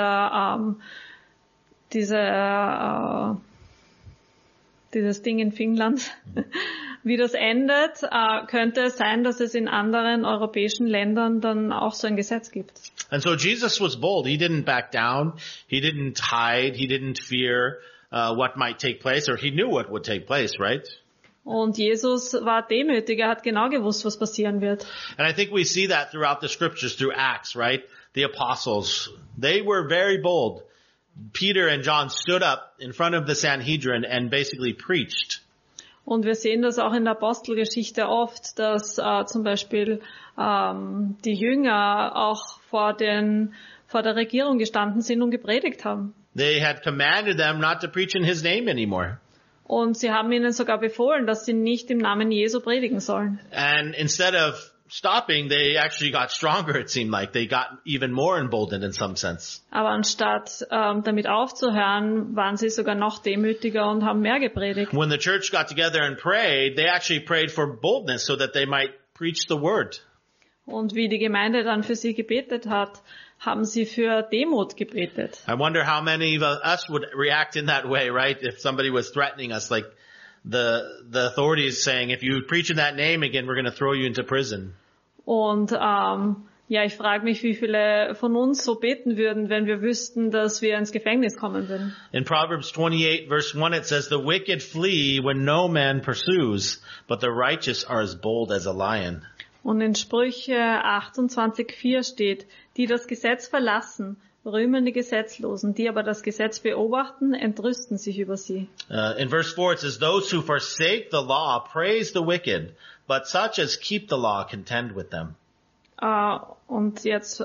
Ding in Finnland, wie das endet, könnte es sein, dass es in anderen europäischen Ländern dann auch so ein Gesetz gibt.
And so Jesus was bold. He didn't back down. He didn't hide. He didn't fear what might take place, or he knew what would take place, right?
Und Jesus war demütig. Er hat genau gewusst, was passieren wird.
And I think we see that throughout the scriptures, through Acts, right? The apostles, they were very bold. Peter and John stood up in front of the Sanhedrin and basically preached.
Und wir sehen das auch in der Apostelgeschichte oft, dass zum Beispiel die Jünger auch vor der Regierung gestanden sind und gepredigt haben.
They had commanded them not to preach in his name anymore.
Und sie haben ihnen sogar befohlen, dass sie nicht im Namen Jesu predigen sollen.
And instead of stopping, they actually got stronger, it seemed like. They got even more emboldened in some sense.
Aber anstatt damit aufzuhören, waren sie sogar noch demütiger und haben mehr gepredigt.
When the church got together and prayed, they actually prayed for boldness so that they might preach the word.
Und wie die Gemeinde dann für sie gebetet hat, haben sie für Demut gebetet.
I wonder how many of us would react in that way, right? If somebody was threatening us, like the authorities saying, if you preach in that name again, we're going to throw you into prison.
Und ich frage mich, wie viele von uns so beten würden, wenn wir wüssten, dass wir ins Gefängnis kommen würden.
In Proverbs 28 verse 1 it says, the wicked flee when no man pursues, but the righteous are as bold as a lion.
Und in Sprüche 28,4 steht, die das Gesetz verlassen, rühmen die Gesetzlosen, die aber das Gesetz beobachten, entrüsten sich über sie.
In verse 4 it says, those who forsake the law praise the wicked, but such as keep the law contend with them.
Und jetzt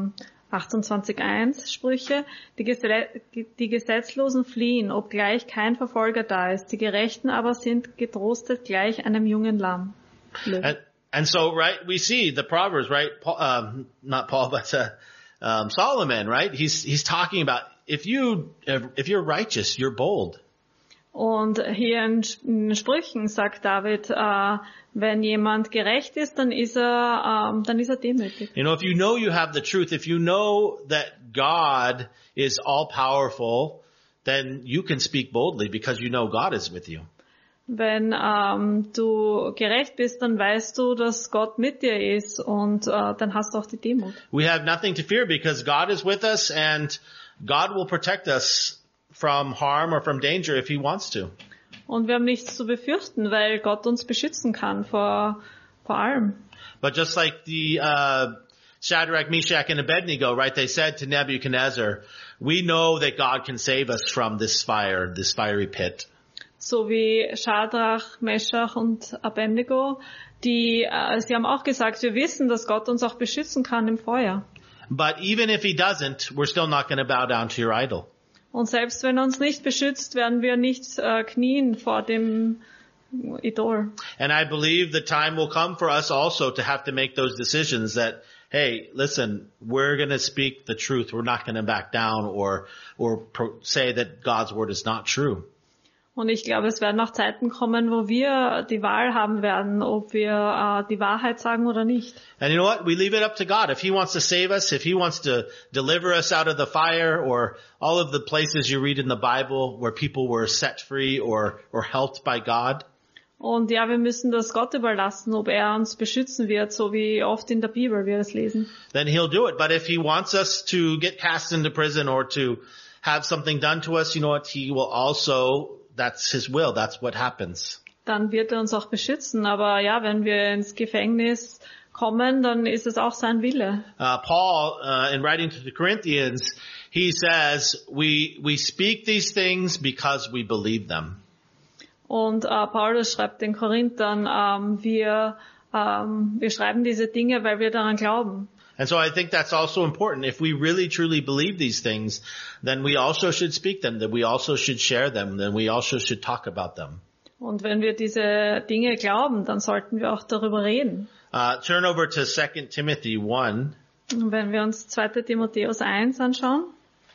28,1 Sprüche, die Gesetzlosen fliehen, obgleich kein Verfolger da ist, die Gerechten aber sind getrostet gleich einem jungen Lamm.
And so, right, we see the Proverbs, right? Not Paul, but Solomon, right? He's talking about if you're righteous, you're bold.
Und hier in Sprüchen sagt David, wenn jemand gerecht ist, dann ist er demütig.
You know, if you know you have the truth, if you know that God is all powerful, then you can speak boldly because you know God is with you.
Wenn du gerecht bist, dann weißt du, dass Gott mit dir ist und dann hast du auch die Demut.
We have nothing to fear because God is with us and God will protect us from harm or from danger if he wants to.
Und wir haben nichts zu befürchten, weil Gott uns beschützen kann vor allem.
But just like the Shadrach, Meshach, and Abednego, right? They said to Nebuchadnezzar, we know that God can save us from this fire, this fiery pit.
So wie Shadrach, Meshach und Abednego, sie haben auch gesagt, wir wissen, dass Gott uns auch beschützen kann im Feuer.
But even if he doesn't, we're still not going to bow down to your idol.
Und selbst wenn er uns nicht beschützt, werden wir nicht knien vor dem Idol.
And I believe the time will come for us also to have to make those decisions that, hey, listen, we're going to speak the truth. We're not going to back down or say that God's word is not true.
Und ich glaube, es werden auch Zeiten kommen, wo wir die Wahl haben werden, ob wir die Wahrheit sagen oder nicht.
And you know what? We leave it up to God. If he wants to save us, if he wants to deliver us out of the fire, or all of the places you read in the Bible where people were set free or helped by God.
Und ja, wir müssen das Gott überlassen, ob er uns beschützen wird, so wie oft in der Bibel wir das lesen.
Then he'll do it. But if he wants us to get cast into prison or to have something done to us, you know what? He will also, that's his will. That's what happens.
Dann wird er uns auch beschützen. Aber ja, wenn wir ins Gefängnis kommen, dann ist es auch sein Wille.
Paul, in writing to the Corinthians, he says, we speak these things because we believe them.
Und Paulus schreibt den Korinthern, wir schreiben diese Dinge, weil wir daran glauben.
And so I think that's also important. If we really truly believe these things, then we also should speak them, then we also should share them, then we also should talk about them.
Und wenn wir diese Dinge glauben, dann sollten wir auch darüber reden.
Turn over to 2 Timothy 1.
Und wenn wir uns 2. Timotheus 1 anschauen.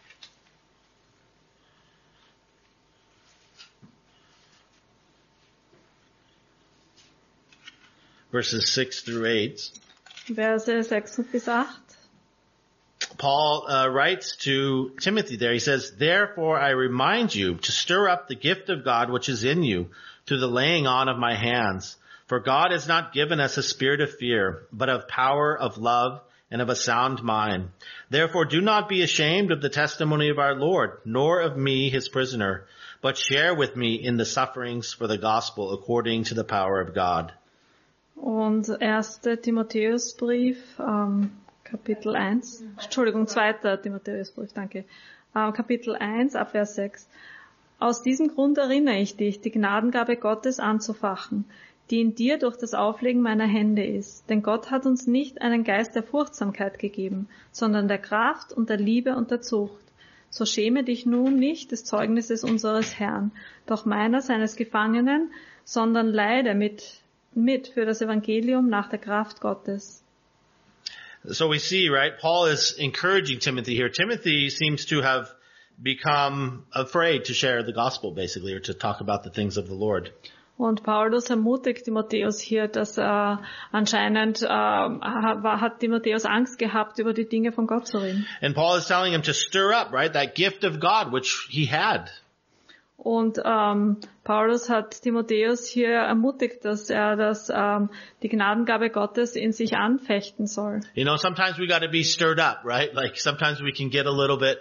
Verses 6 through 8.
Verse 6 bis 8.
Paul writes to Timothy there. He says, therefore I remind you to stir up the gift of God which is in you through the laying on of my hands. For God has not given us a spirit of fear, but of power, of love, and of a sound mind. Therefore do not be ashamed of the testimony of our Lord, nor of me his prisoner, but share with me in the sufferings for the gospel according to the power of God.
Und 1. Timotheusbrief, Kapitel 1, Entschuldigung, 2. Timotheusbrief, danke. Kapitel 1, ab Vers 6. Aus diesem Grund erinnere ich dich, die Gnadengabe Gottes anzufachen, die in dir durch das Auflegen meiner Hände ist. Denn Gott hat uns nicht einen Geist der Furchtsamkeit gegeben, sondern der Kraft und der Liebe und der Zucht. So schäme dich nun nicht des Zeugnisses unseres Herrn, doch meiner seines Gefangenen, sondern leide mit für das Evangelium nach der Kraft Gottes.
So we see, right, Paul is encouraging Timothy here. Timothy seems to have become afraid to share the gospel, basically, or to talk about the things of the Lord.
Und Paulus ermutigt Timotheus hier, dass anscheinend hat Timotheus Angst gehabt, über die Dinge von Gott zu reden.
And Paul is telling him to stir up, right, that gift of God which he had.
Und Paulus hat Timotheus hier ermutigt, dass er die Gnadengabe Gottes in sich anfechten soll.
You know, sometimes we got to be stirred up, right? Like sometimes we can get a little bit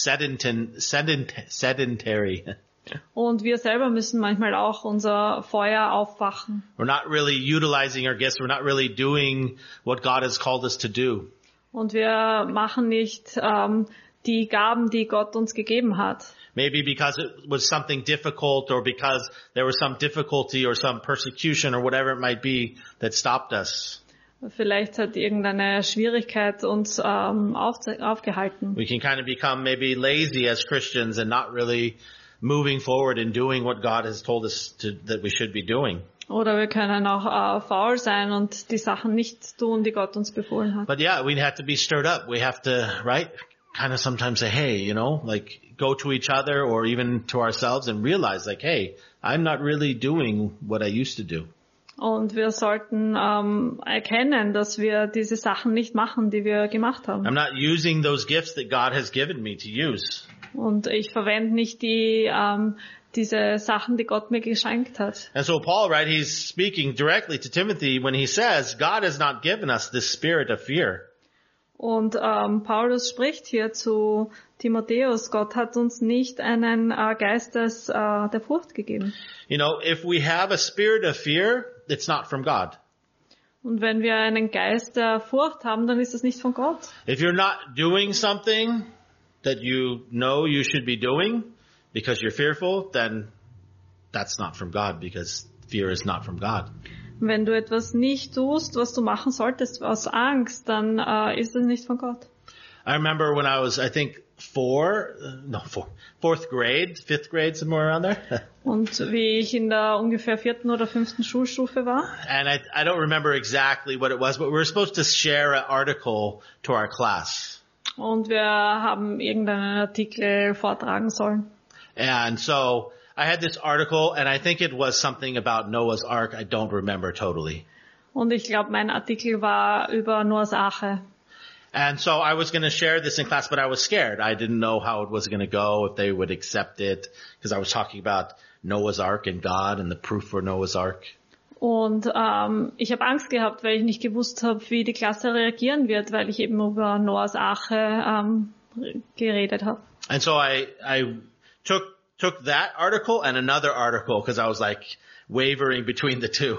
sedentary.
Und wir selber müssen manchmal auch unser Feuer auffachen.
We're not really utilizing our gifts. We're not really doing what God has called us to do.
Und wir machen nicht die Gaben, die Gott uns gegeben hat.
Maybe because it was something difficult or because there was some difficulty or some persecution or whatever it might be that stopped us.
Vielleicht hat irgendeine Schwierigkeit uns aufgehalten.
We can kind of become maybe lazy as Christians and not really moving forward and doing what God has told us that we should be doing.
Oder wir können auch faul sein und die Sachen nicht tun, die Gott uns befohlen hat.
But yeah, we have to be stirred up. We have to, right, kind of sometimes say, hey, like go to each other or even to ourselves and realize like, hey, I'm not really doing what I used to do.
Und wir sollten erkennen, dass wir diese Sachen nicht machen, die wir gemacht haben.
I'm not using those gifts that God has given me to use.
Und ich verwende nicht diese Sachen, die Gott mir geschenkt hat.
And so Paul, right, he's speaking directly to Timothy when he says, God has not given us this spirit of fear.
Und Paulus spricht hier zu Timotheus, Gott hat uns nicht einen Geist der Furcht gegeben.
If we have a spirit of fear, it's not from God.
Und wenn wir einen Geist der Furcht haben, dann ist das nicht von Gott.
If you're not doing something that you know you should be doing because you're fearful, then that's not from God because fear is not from God.
Wenn du etwas nicht tust, was du machen solltest aus Angst, dann ist es nicht von Gott.
I remember when I was, I think, fourth grade, fifth grade, somewhere around there.
Und wie ich in der ungefähr 4. oder 5. Schulstufe war.
And I don't remember exactly what it was, but we were supposed to share an article to our class.
Und wir haben irgendeinen Artikel vortragen sollen.
And so I had this article, and I think it was something about Noah's Ark. I don't remember totally.
Und ich glaube, mein Artikel war über Noahs Arche.
And so I was going to share this in class, but I was scared. I didn't know how it was going to go, if they would accept it, because I was talking about Noah's Ark and God and the proof for Noah's Ark.
Und ich habe Angst gehabt, weil ich nicht gewusst habe, wie die Klasse reagieren wird, weil ich eben über Noahs Arche geredet habe.
And so I took that article and another article, because I was like wavering between the two.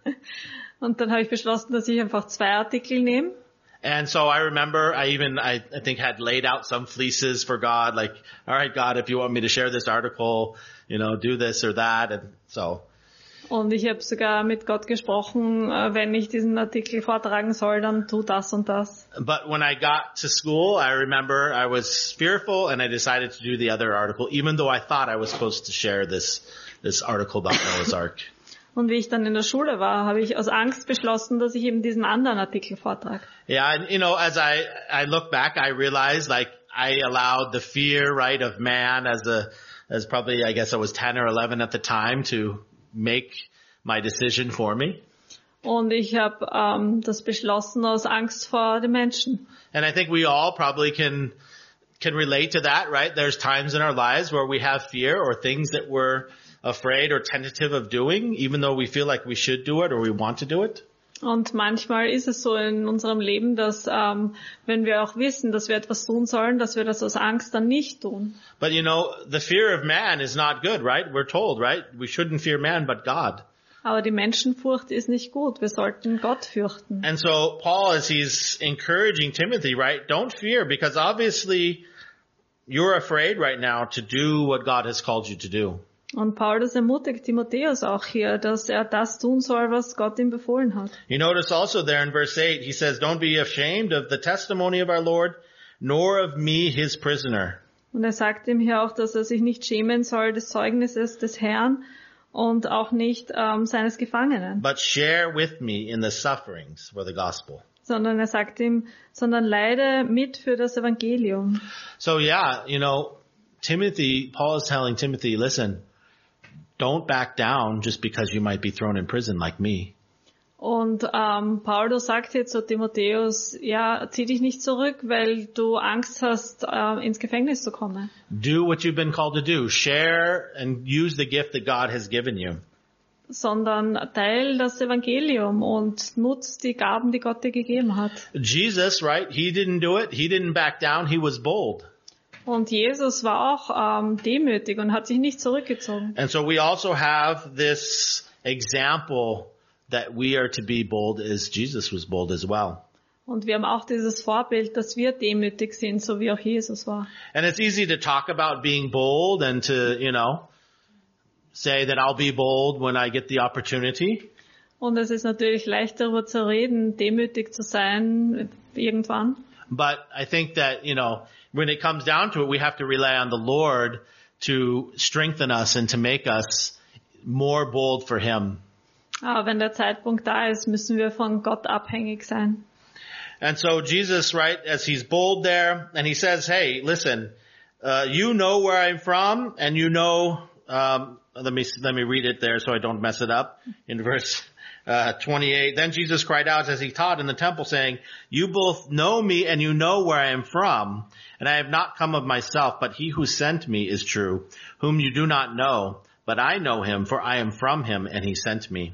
Und dann habe ich beschlossen, dass ich einfach 2 Artikel nehme.
And so I remember I think had laid out some fleeces for God, like, all right, God, if you want me to share this article, do this or that. And so.
Und ich habe sogar mit Gott gesprochen, wenn ich diesen Artikel vortragen soll, dann tu das und das.
But when I got to school, I remember I was fearful and I decided to do the other article, even though I thought I was supposed to share this article about Noah's Ark.
Und wie ich dann in der Schule war, habe ich aus Angst beschlossen, dass ich eben diesen anderen Artikel vortrage.
Yeah, and as I look back, I realized like I allowed the fear, right, of man as probably, I guess I was 10 or 11 at the time to make my decision for me.
Und ich habe das beschlossen aus Angst vor den Menschen.
And I think we all probably can relate to that, right? There's times in our lives where we have fear or things that we're afraid or tentative of doing, even though we feel like we should do it or we want to do it.
Und manchmal ist es so in unserem Leben, dass wenn wir auch wissen, dass wir etwas tun sollen, dass wir das aus Angst dann nicht tun.
But the fear of man is not good, right? We're told, right? We shouldn't fear man, but God.
Aber die Menschenfurcht ist nicht gut. Wir sollten Gott fürchten.
And so Paul, as he's encouraging Timothy, right? Don't fear, because obviously you're afraid right now to do what God has called you to do.
Und Paulus ermutigt Timotheus auch hier, dass er das tun soll, was Gott ihm befohlen hat.
You notice also there in verse 8, he says, don't be ashamed of the testimony of our Lord, nor of me, his prisoner.
Und er sagt ihm hier auch, dass er sich nicht schämen soll des Zeugnisses des Herrn und auch nicht seines Gefangenen.
But share with me in the sufferings for the gospel.
Sondern er sagt ihm, sondern leide mit für das Evangelium.
So yeah, Timothy, Paul is telling Timothy, listen, don't back down just because you might be thrown in prison like me.
Und Paulus sagt jetzt zu Timotheus, ja, zieh dich nicht zurück, weil du Angst hast, ins Gefängnis zu kommen.
Do what you've been called to do. Share and use the gift that God has given you.
Sondern teil das Evangelium und nutz die Gaben, die Gott dir gegeben hat.
Jesus, right? He didn't do it. He didn't back down. He was bold.
Und Jesus war auch demütig und hat sich nicht zurückgezogen.
And so we also have this example that we are to be bold as Jesus was bold as well.
Und wir haben auch dieses Vorbild, dass wir demütig sind, so wie auch Jesus war.
And it's easy to talk about being bold and to, say that I'll be bold when I get the opportunity.
Und es ist natürlich leicht darüber zu reden, demütig zu sein irgendwann.
But I think that, when it comes down to it, we have to rely on the Lord to strengthen us and to make us more bold for Him.
Aber wenn der Zeitpunkt da ist, müssen wir von Gott abhängig sein.
And so Jesus, right, as he's bold there, and he says, hey, listen, you know where I'm from, and you know, let me read it there so I don't mess it up. In verse 28, then Jesus cried out as he taught in the temple, saying, you both know me, and you know where I am from, and I have not come of myself, but he who sent me is true, whom you do not know, but I know him, for I am from him, and he sent me.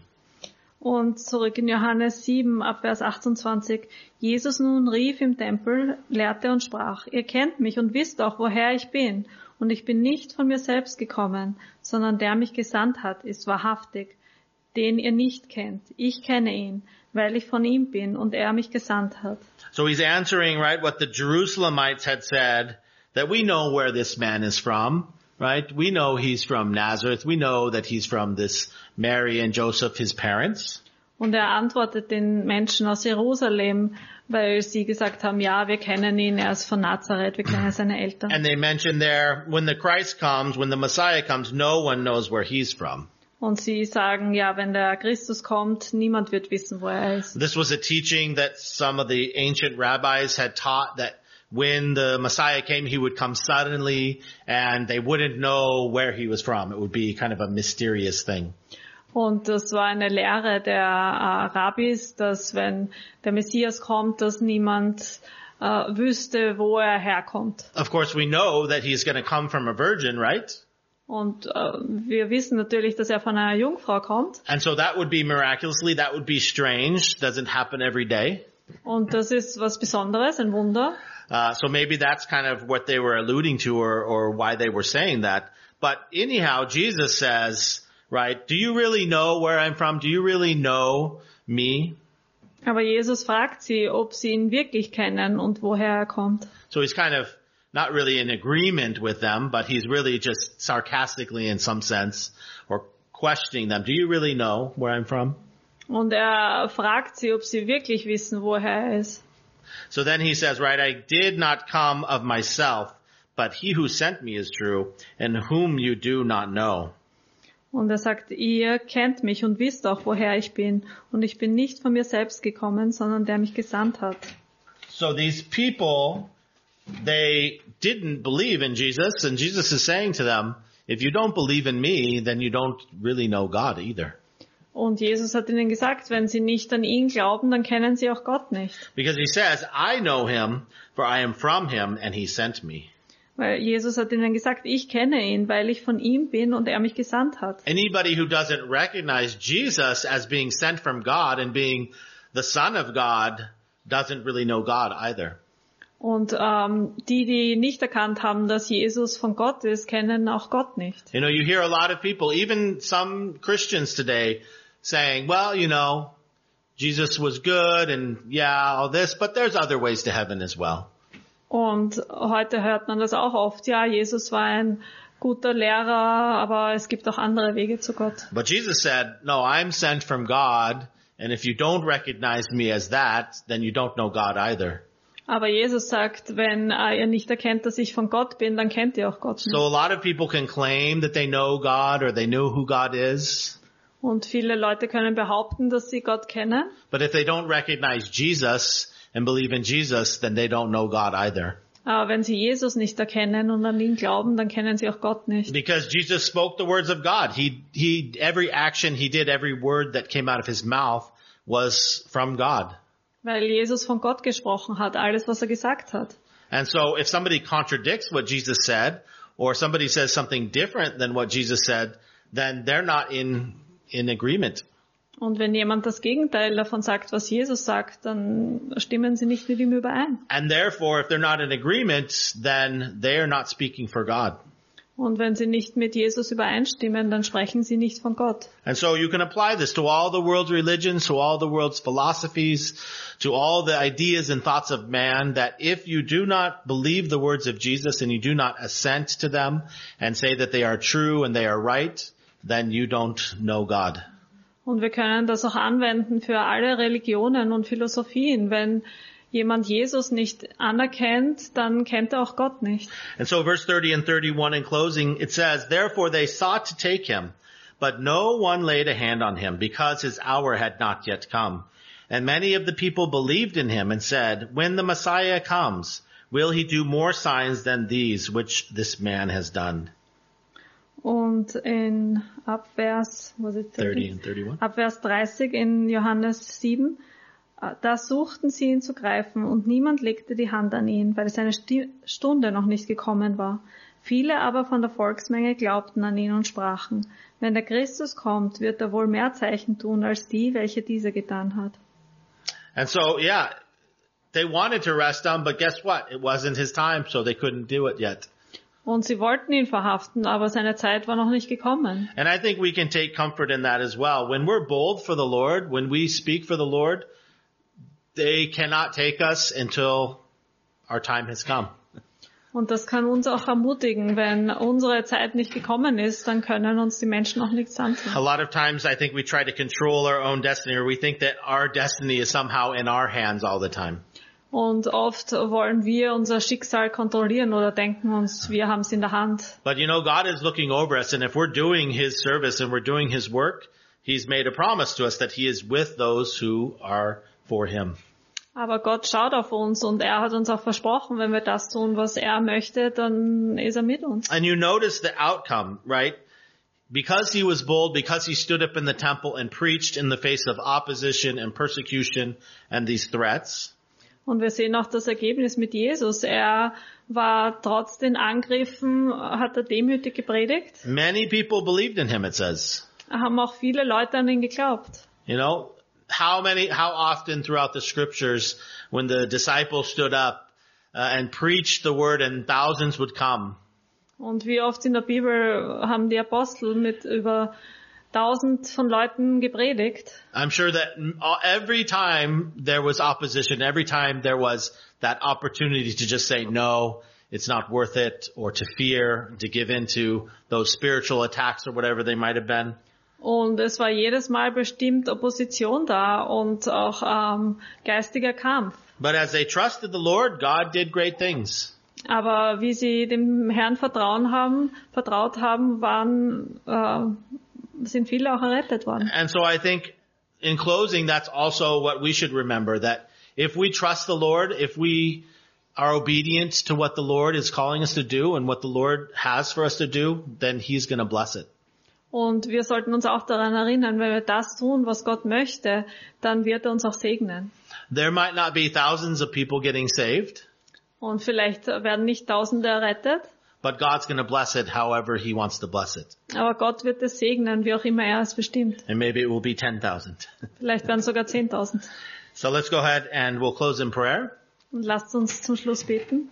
Und zurück in Johannes 7, ab Vers 28. Jesus nun rief im Tempel, lehrte und sprach, ihr kennt mich und wisst auch, woher ich bin. Und ich bin nicht von mir selbst gekommen, sondern der mich gesandt hat, ist wahrhaftig, den ihr nicht kennt. Ich kenne ihn, weil ich von ihm bin und er mich gesandt hat.
So he's answering, right, what the Jerusalemites had said, that we know where this man is from. Right? We know he's from Nazareth. We know that he's from this Mary and Joseph, his parents.
Und antwortet den Menschen aus Jerusalem, weil sie gesagt haben, ja, wir kennen ihn, er ist von Nazareth, wir kennen seine Eltern.
And they mention there, when the Christ comes, when the Messiah comes, no one knows where he's from.
Und sie sagen, ja, wenn der Christus kommt, niemand wird wissen, wo er ist.
This was a teaching that some of the ancient rabbis had taught, that when the Messiah came, he would come suddenly and they wouldn't know where he was from. It would be kind of a mysterious thing.
Und das war eine Lehre der Rabbis, dass wenn der Messias kommt, dass niemand wüsste, wo er herkommt.
Of course, we know that he's going to come from a virgin, right?
Und wir wissen natürlich, dass er von einer Jungfrau kommt.
And so that would be miraculously, that would be strange, doesn't happen every day.
Und das ist was Besonderes, ein Wunder.
So maybe that's kind of what they were alluding to or why they were saying that. But anyhow, Jesus says, right, do you really know where I'm from? Do you really know me?
Aber Jesus fragt sie, ob sie ihn wirklich kennen und woher er kommt.
So he's kind of not really in agreement with them, but he's really just sarcastically in some sense or questioning them. Do you really know where I'm from?
Und er fragt sie, ob sie wirklich wissen, woher er ist.
So then he says, right, I did not come of myself, but he who sent me is true, and whom you do not know.
Und er sagt, ihr kennt mich und wisst auch, woher ich bin. Und ich bin nicht von mir selbst gekommen, sondern der mich gesandt hat.
So these people, they didn't believe in Jesus, and Jesus is saying to them, if you don't believe in me, then you don't really know God either.
Und Jesus hat ihnen gesagt, wenn sie nicht an ihn glauben, dann kennen sie auch Gott nicht.
Because he says, I know him, for I am from him, and he sent me.
Weil Jesus hat ihnen gesagt, ich kenne ihn, weil ich von ihm bin und er mich gesandt hat.
Anybody who doesn't recognize Jesus as being sent from God and being the Son of God doesn't really know God either.
Und die nicht erkannt haben, dass Jesus von Gott ist, kennen auch Gott nicht.
You know, you hear a lot of people, even some Christians today, saying, well, you know, Jesus was good and yeah, all this, but there's other ways to heaven as well.
Und heute hört man das auch oft. Ja, Jesus war ein guter Lehrer, aber es gibt auch andere Wege zu Gott.
But Jesus said, no, I'm sent from God, and if you don't recognize me as that, then you don't know God either.
Aber Jesus sagt, wenn ihr nicht erkennt, dass ich von Gott bin, dann kennt ihr auch Gott nicht.
So a lot of people can claim that they know God or they know who God is.
Und viele Leute können behaupten, dass sie Gott kennen.
But if they don't recognize Jesus and believe in Jesus, then they don't know God either.
Aber wenn sie Jesus nicht erkennen und an ihn glauben, dann kennen sie auch Gott nicht.
Because Jesus spoke the words of God. Every action he did, every word that came out of his mouth was from God.
Weil Jesus von Gott gesprochen hat, alles was er gesagt hat.
And so if somebody contradicts what Jesus said, or somebody says something different than what Jesus said, then they're not in agreement.
Und wenn jemand das Gegenteil davon sagt, was Jesus sagt, dann stimmen sie nicht mit ihm überein.
And therefore, if they're not in agreement, then they are not speaking for God.
Und wenn sie nicht mit Jesus übereinstimmen, dann sprechen sie nicht von Gott.
And so you can apply this to all the world's religions, to all the world's philosophies, to all the ideas and thoughts of man, that if you do not believe the words of Jesus and you do not assent to them and say that they are true and they are right, then you don't know God.
Und wir können das auch anwenden für alle Religionen und Philosophien. Wenn jemand Jesus nicht anerkennt, dann kennt er auch Gott nicht.
And so verse 30 and 31 in closing, it says, therefore they sought to take him, but no one laid a hand on him because his hour had not yet come. And many of the people believed in him and said, when the Messiah comes, will he do more signs than these which this man has done?
Und in Abvers
30 and 31.
Abvers 30 in Johannes 7, da suchten sie ihn zu greifen und niemand legte die Hand an ihn, weil seine Stunde noch nicht gekommen war. Viele aber von der Volksmenge glaubten an ihn und sprachen, wenn der Christus kommt, wird er wohl mehr Zeichen tun als die, welche dieser getan hat.
And so, yeah, they wanted to arrest him, but guess what? It wasn't his time, so they couldn't do it yet.
Und sie wollten ihn verhaften, aber seine Zeit war noch nicht gekommen.
And I think we can take comfort in that as well. When we're bold for the Lord, when we speak for the Lord, they cannot take us until our time has come.
Und das kann uns auch ermutigen, wenn unsere Zeit nicht gekommen ist, dann können uns die Menschen auch nichts antun.
A lot of times I think we try to control our own destiny, or we think that our destiny is somehow in our hands all the time.
Und oft wollen wir unser Schicksal kontrollieren oder denken uns, wir haben es in der Hand.
But you know, God is looking over us, and if we're doing His service and we're doing His work, He's made a promise to us that He is with those who are for Him.
Aber Gott schaut auf uns und er hat uns auch versprochen, wenn wir das tun, was er möchte, dann ist er mit uns.
And you notice the outcome, right? Because he was bold, because he stood up in the temple and preached in the face of opposition and persecution and these threats.
Und wir sehen auch das Ergebnis mit Jesus. Er war trotz den Angriffen, hat er demütig gepredigt.
Many people believed in him, it says.
Haben auch viele Leute an ihn geglaubt.
You know, how often throughout the scriptures when the disciples stood up and preached the word and thousands would come.
Und wie oft in der Bibel haben die Apostel mit über 1000 von Leuten gepredigt.
I'm sure that every time there was opposition, every time there was that opportunity to just say, no, it's not worth it, or to fear, to give in to those spiritual attacks or whatever they might have been.
Und es war jedes Mal bestimmt Opposition da und auch geistiger Kampf.
But as they trusted the Lord, God did great things.
Aber wie sie dem Herrn vertraut haben, sind viele auch errettet worden.
And so I think in closing, that's also what we should remember, that if we trust the Lord, if we are obedient to what the Lord is calling us to do and what the Lord has for us to do, then He's going to bless it.
Und wir sollten uns auch daran erinnern, wenn wir das tun, was Gott möchte, dann wird er uns auch segnen.
There might not be thousands of people getting saved.
Und vielleicht werden nicht Tausende errettet.
But God's going to bless it however He wants to bless it.
Aber Gott wird es segnen, wie auch immer er es bestimmt.
And maybe it will be 10,000.
Vielleicht werden sogar 10.000.
So let's go ahead and we'll close in prayer.
Und lasst uns zum Schluss beten.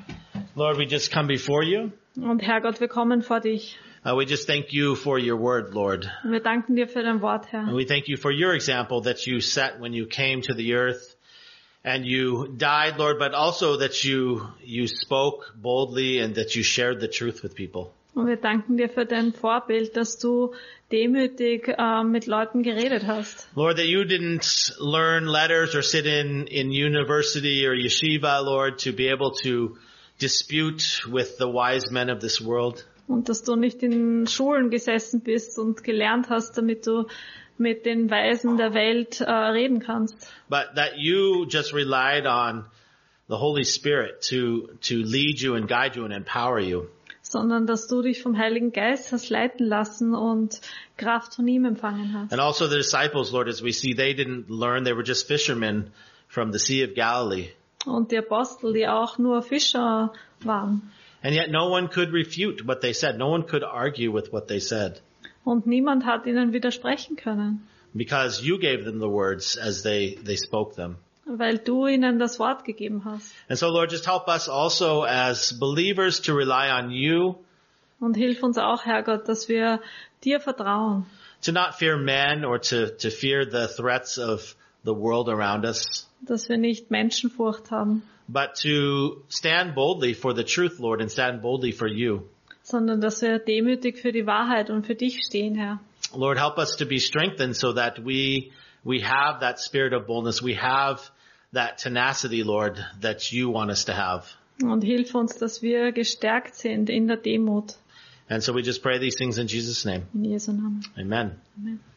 Lord, we just come before you.
Und Herrgott, wir kommen vor dich.
We just thank you for your word, Lord.
Und wir danken dir für dein Wort, Herr.
And we thank you for your example that you set when you came to the earth and you died, Lord, but also that you spoke boldly and that you shared the truth with people.
Und wir danken dir für dein Vorbild, dass du demütig mit Leuten geredet hast.
Lord, that you didn't learn letters or sit in university or yeshiva, Lord, to be able to dispute with the wise men of this world.
Und dass du nicht in Schulen gesessen bist und gelernt hast, damit du mit den Weisen der Welt reden kannst.
But that you just relied on the Holy Spirit to lead you and guide you and empower you.
Sondern dass du dich vom Heiligen Geist hast leiten lassen und Kraft von ihm empfangen hast.
And also the disciples, Lord, as we see, they didn't learn, they were just fishermen from the Sea of Galilee.
Und die Apostel, die auch nur Fischer waren.
And yet no one could refute what they said. No one could argue with what they said.
Und niemand hat ihnen widersprechen können.
Because you gave them the words as they spoke them.
Weil du ihnen das Wort gegeben hast.
And so, Lord, just help us also as believers to rely on you.
Und hilf uns auch, Herrgott, dass wir dir vertrauen.
To not fear men or to fear the threats of the world around us.
Dass wir nicht Menschenfurcht haben.
But to stand boldly for the truth, Lord, and stand boldly for you.
Sondern dass wir demütig für die Wahrheit und für dich stehen, Herr.
Lord, help us to be strengthened so that we have that spirit of boldness. We have that tenacity, Lord, that you want us to have.
Und hilf uns, dass wir gestärkt sind in der Demut.
And so we just pray these things in Jesus' name.
In Jesu Namen.
Amen.
Amen.